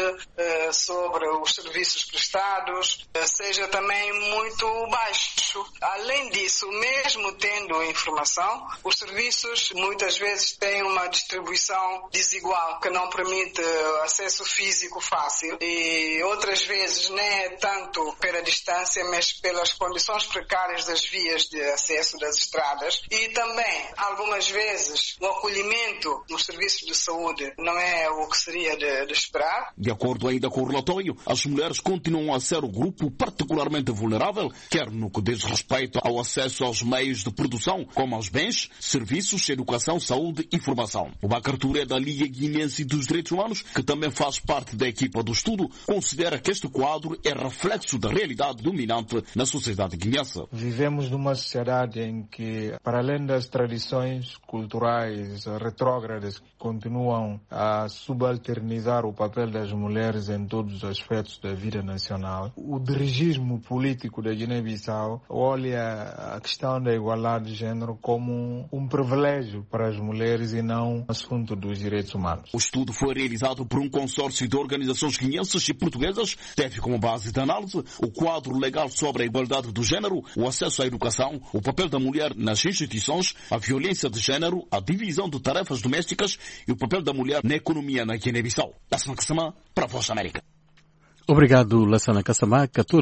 Speaker 10: sobre os serviços prestados, seja também muito baixo. Além disso, mesmo tendo informação, os serviços muitas vezes têm uma distribuição desigual que não permite acesso físico fácil e outras vezes nem é tanto pela distância, mas pelas condições precárias das vias de acesso das estradas e também, algumas vezes, o acolhimento nos serviços de saúde não é o que seria de esperar.
Speaker 8: De acordo ainda com o relatório, as mulheres continuam a ser o grupo particularmente vulnerável, quer no que diz respeito ao acesso aos meios de produção, como aos bens, serviços, educação, saúde e formação. O Bakar Touré, da Liga Guinense dos Direitos Humanos, que também faz parte da equipa do estudo, considera que este quadro é reflexo da realidade dominante na sociedade guinense.
Speaker 11: Vivemos numa sociedade em que, para além das tradições culturais retrógradas que continuam a subalternizar o papel das mulheres em todos os aspectos da vida nacional, o dirigismo político da Guiné-Bissau olha a questão da igualdade de género como um privilégio para as mulheres e não um assunto dos direitos humanos.
Speaker 8: O estudo foi realizado por um consórcio de organizações guineenses e portuguesas, teve como base de análise o quadro legal sobre a igualdade do género, o acesso à educação, o papel da mulher nas instituições, a violência de género, a divisão de tarefas domésticas e o papel da mulher na economia na Guiné-Bissau. Lassana Kassamá, para a Voz da América.
Speaker 5: Obrigado, Lassana Kassamá.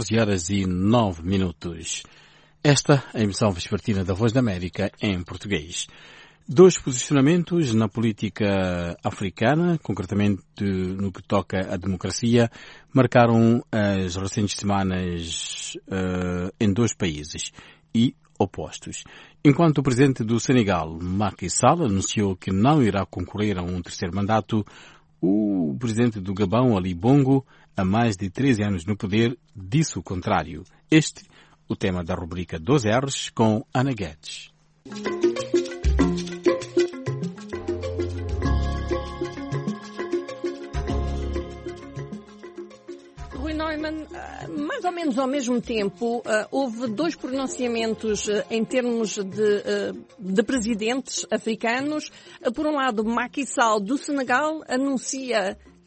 Speaker 5: 14h09. Esta é a emissão vespertina da Voz da América em português. 2 posicionamentos na política africana, concretamente no que toca à democracia, marcaram as recentes semanas em 2 países e opostos. Enquanto o presidente do Senegal, Macky Sall, anunciou que não irá concorrer a um 3º mandato, o presidente do Gabão, Ali Bongo, há mais de 13 anos no poder, disse o contrário. Este, o tema da rubrica 2Rs com Ana Guedes.
Speaker 1: Mais ou menos ao mesmo tempo, houve 2 pronunciamentos em termos de presidentes africanos. Por um lado, Macky Sall do Senegal anuncia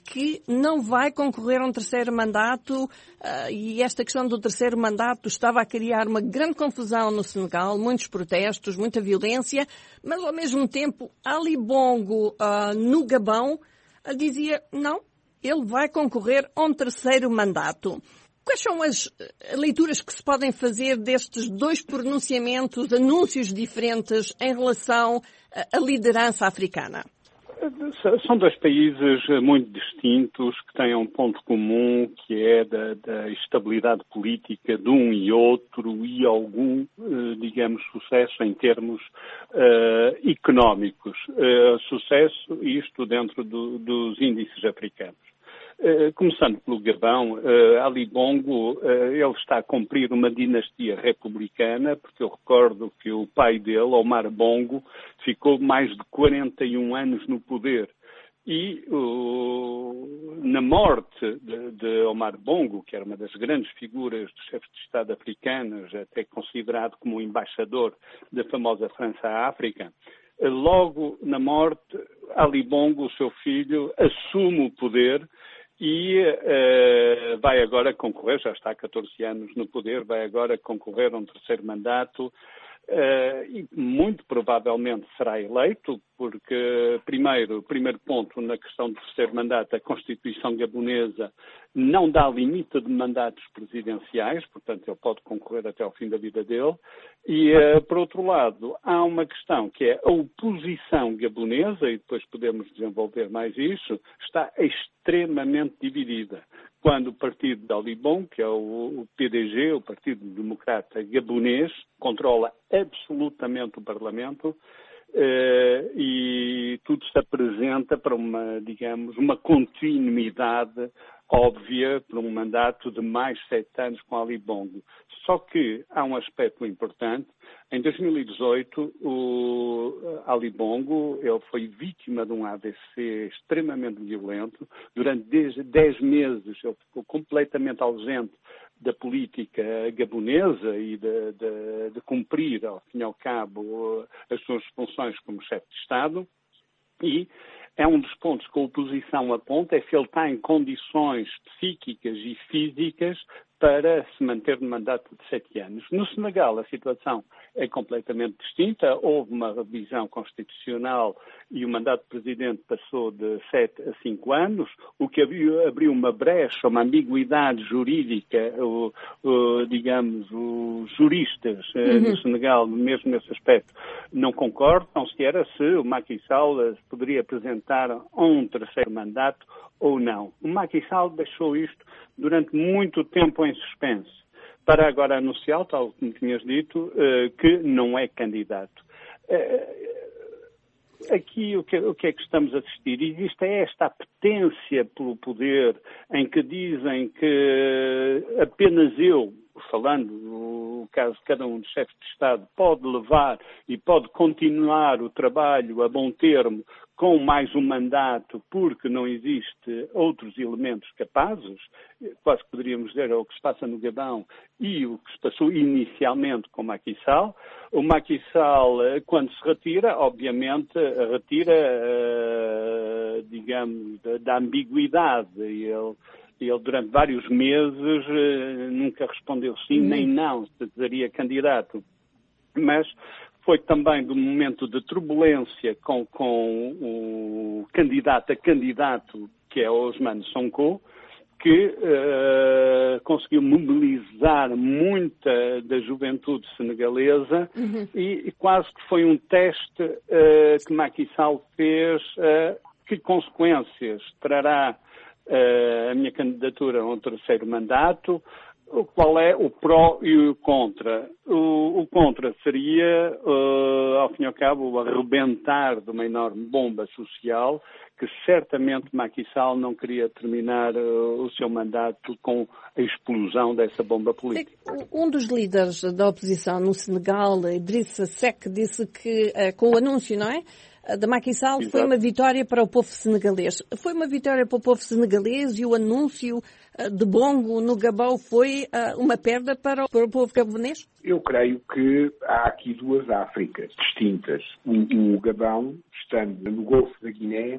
Speaker 1: que não vai concorrer a um terceiro mandato e esta questão do terceiro mandato estava a criar uma grande confusão no Senegal, muitos protestos, muita violência, mas ao mesmo tempo Ali Bongo no Gabão dizia não, ele vai concorrer a um terceiro mandato. Quais são as leituras que se podem fazer destes dois pronunciamentos, anúncios diferentes em relação à liderança africana?
Speaker 4: São dois países muito distintos que têm um ponto comum, que é da estabilidade política de um e outro e algum, digamos, sucesso em termos económicos. Sucesso, isto dentro dos índices africanos. Começando pelo Gabão, Ali Bongo, ele está a cumprir uma dinastia republicana, porque eu recordo que o pai dele, Omar Bongo, ficou mais de 41 anos no poder. E na morte de Omar Bongo, que era uma das grandes figuras dos chefes de Estado africanos, até considerado como o embaixador da famosa França à África, logo na morte, Ali Bongo, o seu filho, assume o poder e vai agora concorrer, já está há 14 anos no poder, vai agora concorrer a um terceiro mandato e muito provavelmente será eleito, porque, primeiro ponto na questão do terceiro mandato, a Constituição gabonesa não dá limite de mandatos presidenciais, portanto ele pode concorrer até ao fim da vida dele. E, por outro lado, há uma questão que é a oposição gabonesa, e depois podemos desenvolver mais isso, está extremamente dividida. Quando o partido de Ali Bongo, que é o PDG, o Partido Democrata Gabonês, controla absolutamente o Parlamento, e tudo se apresenta para uma continuidade óbvia para um mandato de mais 7 anos com Ali Bongo. Só que há um aspecto importante. Em 2018, o Ali Bongo ele foi vítima de um AVC extremamente violento. Durante 10 meses ele ficou completamente ausente da política gabonesa e de cumprir, ao fim e ao cabo, as suas funções como chefe de Estado. E é um dos pontos que a oposição aponta, é se ele está em condições psíquicas e físicas para se manter no mandato de 7 anos. No Senegal, a situação é completamente distinta. Houve uma revisão constitucional e o mandato de presidente passou de 7 a 5 anos, o que abriu uma brecha, uma ambiguidade jurídica. Os juristas no Senegal, mesmo nesse aspecto, não concordam se o Macky Sall poderia apresentar um terceiro mandato ou não. O Macky Sall deixou isto durante muito tempo em suspense, para agora anunciar, tal como tinhas dito, que não é candidato. Aqui o que é que estamos a assistir? Existe esta apetência pelo poder em que dizem que apenas eu, falando no caso de cada um dos chefes de Estado, pode levar e pode continuar o trabalho a bom termo com mais um mandato, porque não existe outros elementos capazes, quase que poderíamos dizer o que se passa no Gabão e o que se passou inicialmente com o Macky Sall. O Macky Sall, quando se retira, obviamente, da ambiguidade. Ele, durante vários meses, nunca respondeu sim nem não, se dizeria candidato. Mas foi também de um momento de turbulência com o candidato a candidato, que é Ousmane Sonko, que conseguiu mobilizar muita da juventude senegalesa e quase que foi um teste que Macky Sall fez. Que consequências trará a minha candidatura a um terceiro mandato? Qual é o pró e o contra? O contra seria, ao fim e ao cabo, o arrebentar de uma enorme bomba social que certamente Macky Sall não queria terminar o seu mandato com a explosão dessa bomba política.
Speaker 1: Um dos líderes da oposição no Senegal, Idrissa Seck, disse que, com o anúncio, não é? Da Macky Sall, foi uma vitória para o povo senegalês. Foi uma vitória para o povo senegalês e o anúncio de Bongo no Gabão foi uma perda para o povo gabonês?
Speaker 21: Eu creio que há aqui duas Áfricas distintas. O Gabão, estando no Golfo da Guiné,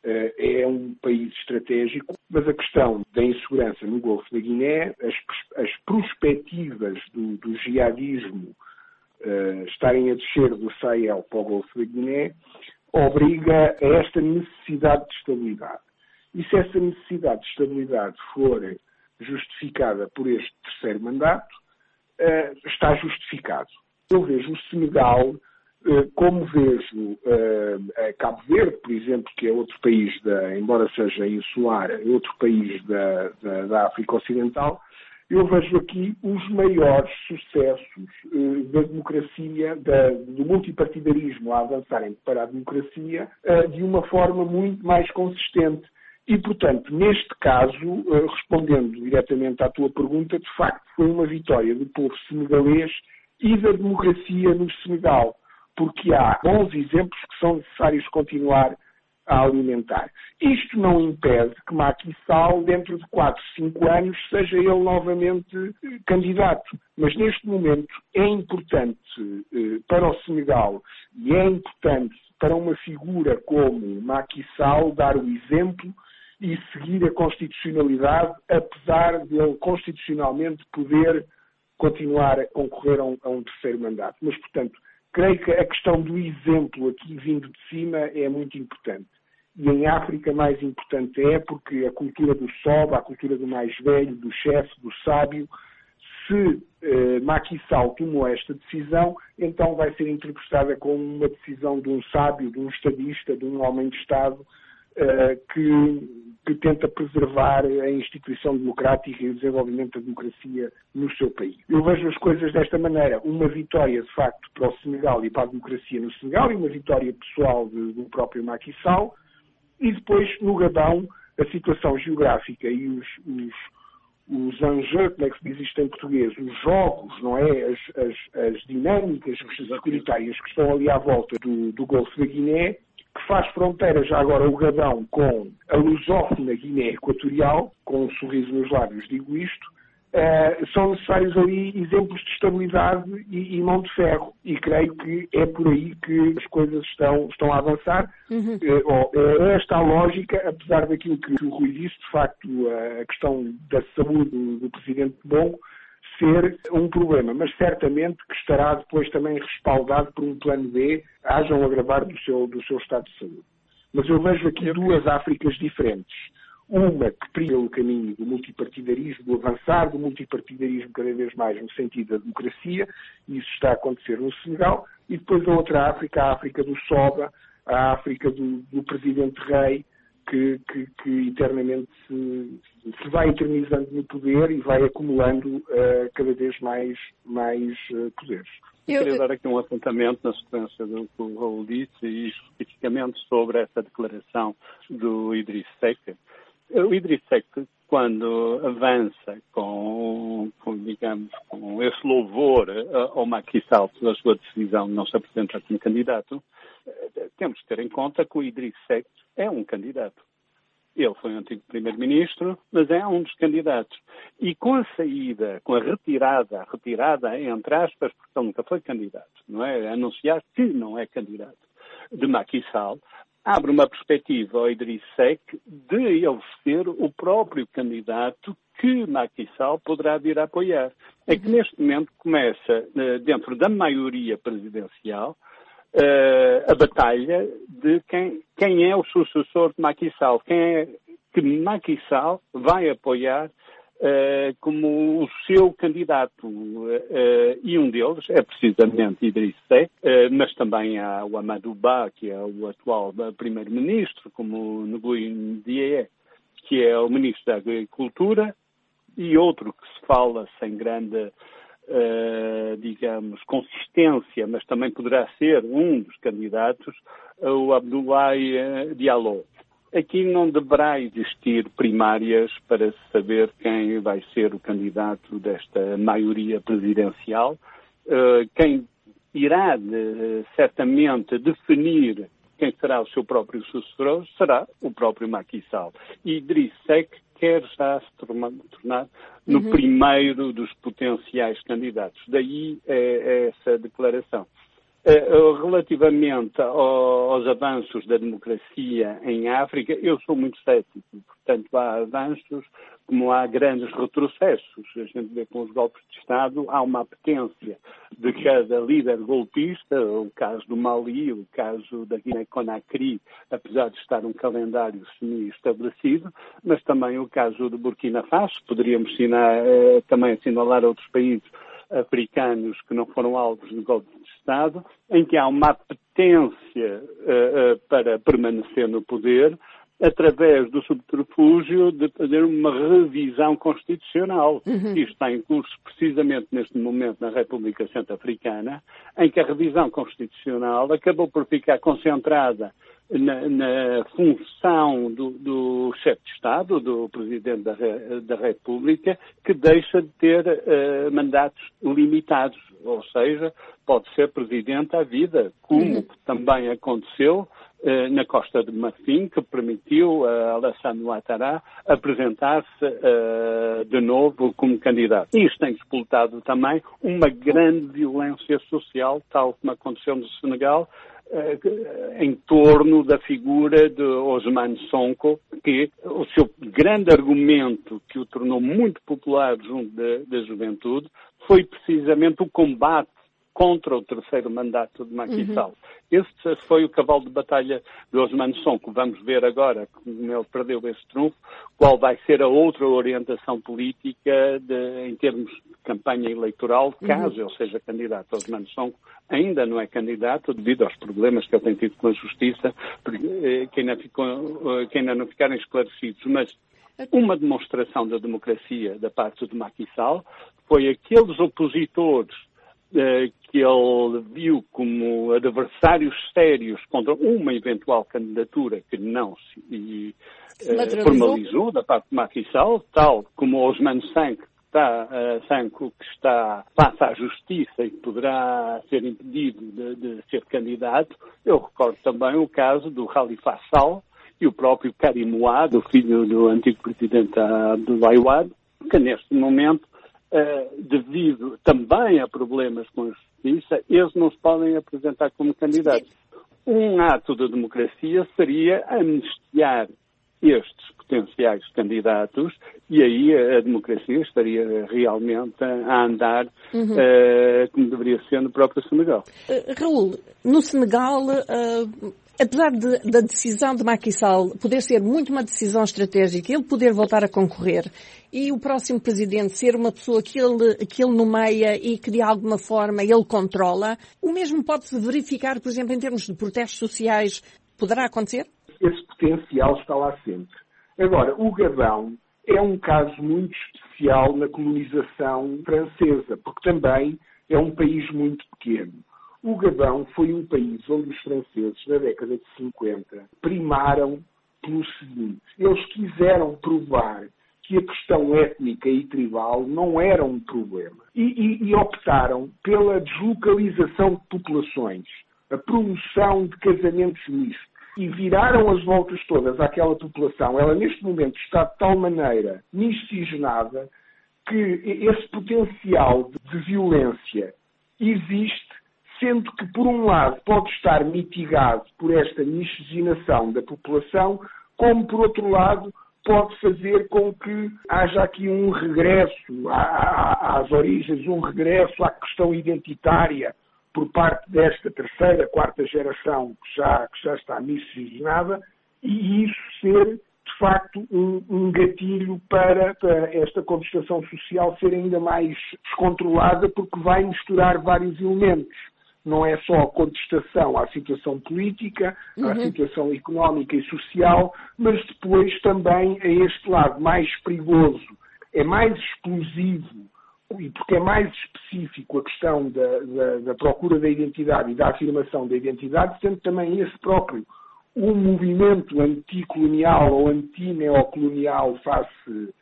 Speaker 21: é um país estratégico, mas a questão da insegurança no Golfo da Guiné, as perspectivas do jihadismo estarem a descer do Sahel para o Golfo da Guiné, obriga a esta necessidade de estabilidade. E se essa necessidade de estabilidade for justificada por este terceiro mandato, está justificado. Eu vejo o Senegal, como vejo Cabo Verde, por exemplo, que é outro país, embora seja insular, é outro país da África Ocidental, eu vejo aqui os maiores sucessos da democracia, do multipartidarismo a avançarem para a democracia de uma forma muito mais consistente. E, portanto, neste caso, respondendo diretamente à tua pergunta, de facto foi uma vitória do povo senegalês e da democracia no Senegal, porque há bons exemplos que são necessários continuar a alimentar. Isto não impede que Macky Sall, dentro de 4, 5 anos, seja ele novamente candidato. Mas neste momento é importante para o Senegal e é importante para uma figura como Macky Sall dar o exemplo e seguir a constitucionalidade, apesar de ele constitucionalmente poder continuar a concorrer a um terceiro mandato. Mas, portanto, creio que a questão do exemplo aqui vindo de cima é muito importante. E em África mais importante é porque a cultura do sobe, a cultura do mais velho, do chefe, do sábio, se Macky Sall tomou esta decisão, então vai ser interpretada como uma decisão de um sábio, de um estadista, de um homem de Estado que tenta preservar a instituição democrática e o desenvolvimento da democracia no seu país. Eu vejo as coisas desta maneira. Uma vitória, de facto, para o Senegal e para a democracia no Senegal e uma vitória pessoal do próprio Macky Sall. E depois, no Gabão, a situação geográfica e os enjeux, como é que se diz isto em português, os jogos, não é? As dinâmicas securitárias que estão ali à volta do Golfo da Guiné, que faz fronteira já agora o Gabão com a lusófona Guiné Equatorial, com um sorriso nos lábios digo isto, são necessários ali exemplos de estabilidade e mão de ferro. E creio que é por aí que as coisas estão a avançar. É esta a lógica, apesar daquilo que o Rui disse, de facto, a questão da saúde do Presidente Bongo ser um problema, mas certamente que estará depois também respaldado por um plano B, haja um agravar do seu estado de saúde. Mas eu vejo aqui duas Áfricas diferentes. Uma que trilha o caminho do multipartidarismo, do avançar do multipartidarismo cada vez mais no sentido da democracia, e isso está a acontecer no Senegal, e depois a outra África, a África do Soba, a África do Presidente Rei, que eternamente se vai eternizando no poder e vai acumulando cada vez mais poderes.
Speaker 4: Eu queria dar aqui um apontamento na sequência do que o Raul disse e especificamente sobre essa declaração do Idriss Seck. O Idriss Seck, quando avança com esse louvor ao Macky Sall pela sua decisão de não se apresentar como candidato, temos que ter em conta que o Idriss Seck é um candidato. Ele foi um antigo primeiro-ministro, mas é um dos candidatos. E com a saída, com a retirada entre aspas, porque ele nunca foi candidato, não é? Anunciar que não é candidato, de Macky Sall, abre uma perspectiva ao Idriss Seck de ele ser o próprio candidato que Macky Sall poderá vir a apoiar. É que neste momento começa, dentro da maioria presidencial, a batalha de quem é o sucessor de Macky Sall, quem é que Macky Sall vai apoiar como o seu candidato. E um deles é precisamente Idriss Seck, mas também há o Amadou Ba, que é o atual primeiro-ministro, como o Nguyen Die, que é o ministro da Agricultura, e outro que se fala sem grande consistência, mas também poderá ser um dos candidatos, o Abdoulaye Diallo. Aqui não deverá existir primárias para saber quem vai ser o candidato desta maioria presidencial. Quem irá certamente definir quem será o seu próprio sucessor será o próprio Macky Sall. E Idriss Seck quer já se tornar no primeiro dos potenciais candidatos. Daí essa declaração. Relativamente aos avanços da democracia em África, eu sou muito cético. Portanto, há avanços como há grandes retrocessos. A gente vê com os golpes de Estado, há uma apetência de cada líder golpista, o caso do Mali, o caso da Guiné-Conakry, apesar de estar um calendário semi-estabelecido, mas também o caso do Burkina Faso. Poderíamos também assinalar outros países africanos que não foram alvos de golpes de Estado, em que há uma apetência para permanecer no poder através do subterfúgio de fazer uma revisão constitucional. Isto está em curso precisamente neste momento na República Centro-Africana, em que a revisão constitucional acabou por ficar concentrada na função do chefe de Estado, do Presidente da República, que deixa de ter mandatos limitados, ou seja, pode ser Presidente à vida, como também aconteceu na Costa de Marfim, que permitiu a Alassane Ouattara apresentar-se de novo como candidato. Isto tem disputado também uma grande violência social, tal como aconteceu no Senegal, em torno da figura de Ousmane Sonko, que o seu grande argumento que o tornou muito popular junto da juventude foi precisamente o combate contra o terceiro mandato de Macky Sall. Esse foi o cavalo de batalha de Ousmane Sonko. Vamos ver agora, como ele perdeu esse trunfo, qual vai ser a outra orientação política em termos de campanha eleitoral, caso ele seja candidato. Ousmane Sonko ainda não é candidato devido aos problemas que ele tem tido com a justiça, que ainda não ficaram esclarecidos. Mas uma demonstração da democracia da parte de Macky Sall foi aqueles opositores que ele viu como adversários sérios contra uma eventual candidatura que não se formalizou da parte de Macky Sall, tal como Ousmane Sonko, que está face à justiça e que poderá ser impedido de ser candidato. Eu recordo também o caso do Khalifa Sall e o próprio Karim Ouad, o filho do antigo presidente Abdoulaye Wade, que neste momento, devido também a problemas com a justiça, eles não se podem apresentar como candidatos. Um ato de democracia seria amnistiar estes potenciais candidatos e aí a democracia estaria realmente a andar como deveria ser no próprio Senegal.
Speaker 1: Raul, no Senegal, apesar da decisão de Macky Sall poder ser muito uma decisão estratégica, ele poder voltar a concorrer e o próximo presidente ser uma pessoa que ele nomeia e que de alguma forma ele controla, o mesmo pode-se verificar, por exemplo, em termos de protestos sociais, poderá acontecer?
Speaker 21: Esse potencial está lá sempre. Agora, o Gabão é um caso muito especial na colonização francesa, porque também é um país muito pequeno. O Gabão foi um país onde os franceses, na década de 50, primaram pelo seguinte: eles quiseram provar que a questão étnica e tribal não era um problema. E optaram pela deslocalização de populações, a promoção de casamentos mistos. E viraram as voltas todas àquela população. Ela, neste momento, está de tal maneira miscigenada que esse potencial de violência existe, sendo que, por um lado, pode estar mitigado por esta miscigenação da população, como, por outro lado, pode fazer com que haja aqui um regresso às origens, um regresso à questão identitária por parte desta terceira, quarta geração que já está miscigenada, e isso ser, de facto, um gatilho para esta contestação social ser ainda mais descontrolada, porque vai misturar vários elementos. Não é só a contestação à situação política, à situação económica e social, mas depois também a este lado mais perigoso, é mais explosivo, e porque é mais específico a questão da procura da identidade e da afirmação da identidade, sendo também esse próprio um movimento anticolonial ou antineocolonial face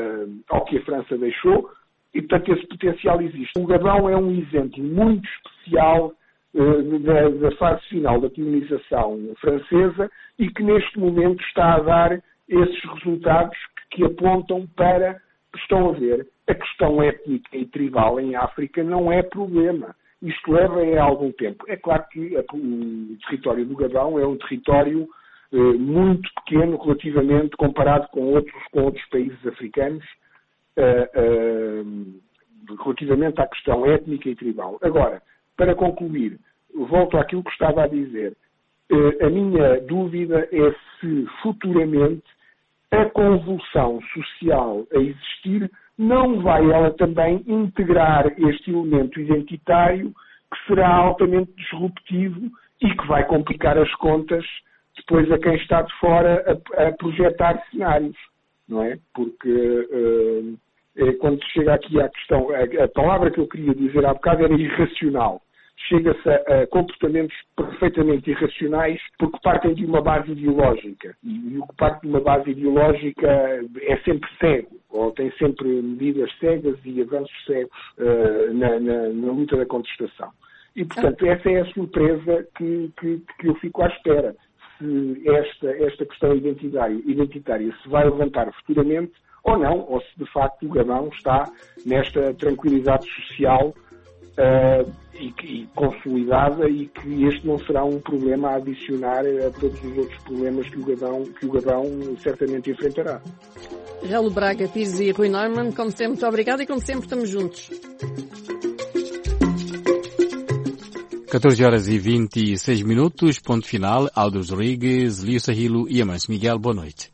Speaker 21: ao que a França deixou, e portanto esse potencial existe. O Gabão é um exemplo muito especial da fase final da colonização francesa e que neste momento está a dar esses resultados que apontam para, estão a ver, a questão étnica e tribal em África não é problema. isto leva algum tempo. É claro que o território do Gabão é um território muito pequeno relativamente comparado com outros países africanos, relativamente à questão étnica e tribal. Agora, para concluir, volto àquilo que estava a dizer. A minha dúvida é se futuramente a convulsão social a existir não vai ela também integrar este elemento identitário que será altamente disruptivo e que vai complicar as contas depois a quem está de fora a projetar cenários, não é? Porque quando se chega aqui à questão, a palavra que eu queria dizer há bocado era irracional. Chega-se a comportamentos perfeitamente irracionais porque partem de uma base ideológica. E o que parte de uma base ideológica é sempre cego, ou tem sempre medidas cegas e avanços cegos na luta da contestação. E, portanto, essa é a surpresa que eu fico à espera. Se esta questão identitária se vai levantar futuramente ou não, ou se de facto o Gabão está nesta tranquilidade social e consolidada e que este não será um problema a adicionar a todos os outros problemas que o Gabão certamente enfrentará.
Speaker 1: Raul Braga Pires e Rui Neumann, como sempre, muito obrigado e como sempre estamos juntos.
Speaker 5: 14h26, ponto final. Aldo Rodrigues, Lio Sahilo e Amâncio Miguel, boa noite.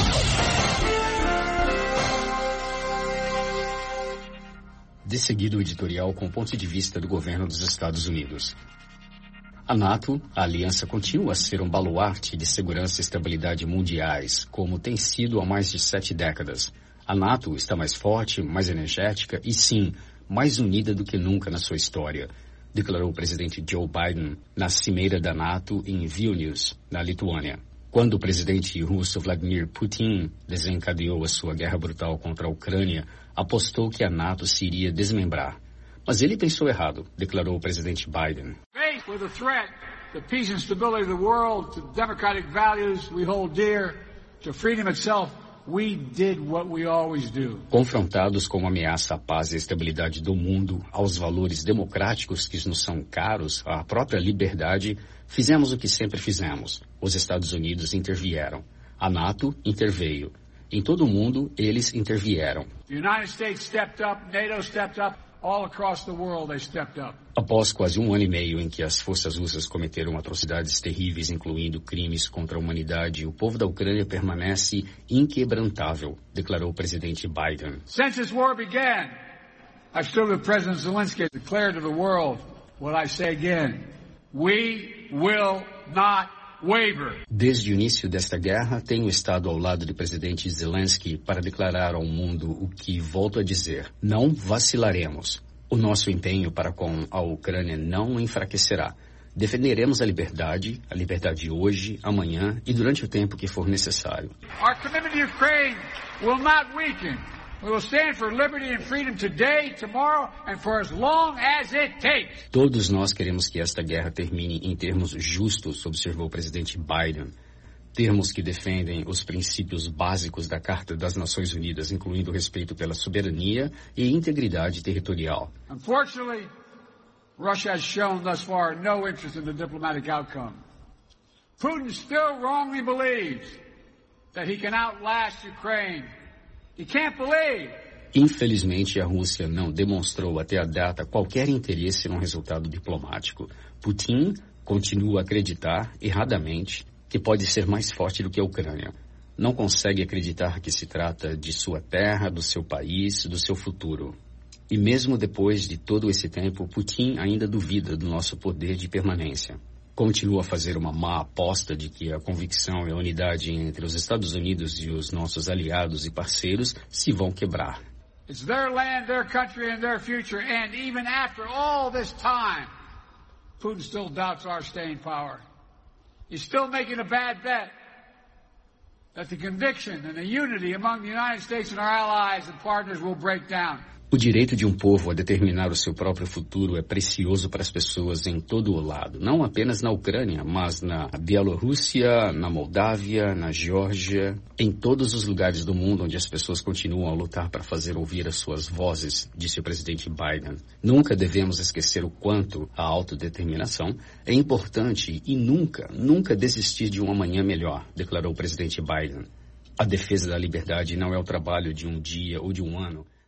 Speaker 5: De seguida, o editorial com o ponto de vista do governo dos Estados Unidos. A NATO, a aliança, continua a ser um baluarte de segurança e estabilidade mundiais, como tem sido há mais de 7 décadas. A NATO está mais forte, mais energética e, sim, mais unida do que nunca na sua história, declarou o presidente Joe Biden na cimeira da NATO em Vilnius, na Lituânia. Quando o presidente russo Vladimir Putin desencadeou a sua guerra brutal contra a Ucrânia, apostou que a NATO se iria desmembrar. Mas ele pensou errado, declarou o presidente Biden.
Speaker 7: Faced with a threat to peace and stability of the world, to democratic values we hold dear, to freedom itself, we did what we always do.
Speaker 5: Confrontados com uma ameaça à paz e à estabilidade do mundo, aos valores democráticos que nos são caros, à própria liberdade, fizemos o que sempre fizemos. Os Estados Unidos intervieram. A NATO interveio. Em todo o mundo, eles intervieram.
Speaker 7: The United States stepped up, NATO stepped up, all across the world they stepped up.
Speaker 5: Após quase 1 ano e meio em que as forças russas cometeram atrocidades terríveis, incluindo crimes contra a humanidade, o povo da Ucrânia permanece inquebrantável, declarou o presidente Biden.
Speaker 7: Since this war began, I stood with President Zelensky and declared to the world what I say again. We will not waver.
Speaker 5: Desde o início desta guerra, tenho estado ao lado do presidente Zelensky para declarar ao mundo o que volto a dizer. Não vacilaremos. O nosso empenho para com a Ucrânia não enfraquecerá. Defenderemos a liberdade hoje, amanhã e durante o tempo que for necessário.
Speaker 7: Our commitment to Ukraine will not weaken. We will stand for liberty and freedom today, tomorrow, and for as long as it takes.
Speaker 5: Todos nós queremos que esta guerra termine em termos justos, observou o presidente Biden. Termos que defendem os princípios básicos da Carta das Nações Unidas, incluindo o respeito pela soberania e integridade territorial.
Speaker 7: Unfortunately, Russia has shown thus far no interest in the diplomatic outcome. Putin still wrongly believes that he can outlast Ukraine. He can't believe.
Speaker 5: Infelizmente, a Rússia não demonstrou até a data qualquer interesse no resultado diplomático. Putin continua a acreditar, erradamente, que pode ser mais forte do que a Ucrânia. Não consegue acreditar que se trata de sua terra, do seu país, do seu futuro. E mesmo depois de todo esse tempo, Putin ainda duvida do nosso poder de permanência. Continua a fazer uma má aposta de que a convicção e a unidade entre os Estados Unidos e os nossos aliados e parceiros se vão quebrar.
Speaker 7: It's their land, their country, and their future, and even after all this time, Putin still doubts our staying power. He's still making a bad bet that the conviction and the unity among the United States and our allies and partners will break down.
Speaker 9: O direito de um povo a determinar o seu próprio futuro é precioso para as pessoas em todo o lado, não apenas na Ucrânia, mas na Bielorrússia, na Moldávia, na Geórgia, em todos os lugares do mundo onde as pessoas continuam a lutar para fazer ouvir as suas vozes, disse o presidente Biden. Nunca devemos esquecer o quanto a autodeterminação é importante e nunca desistir de um amanhã melhor, declarou o presidente Biden. A defesa da liberdade não é o trabalho de um dia ou de um ano.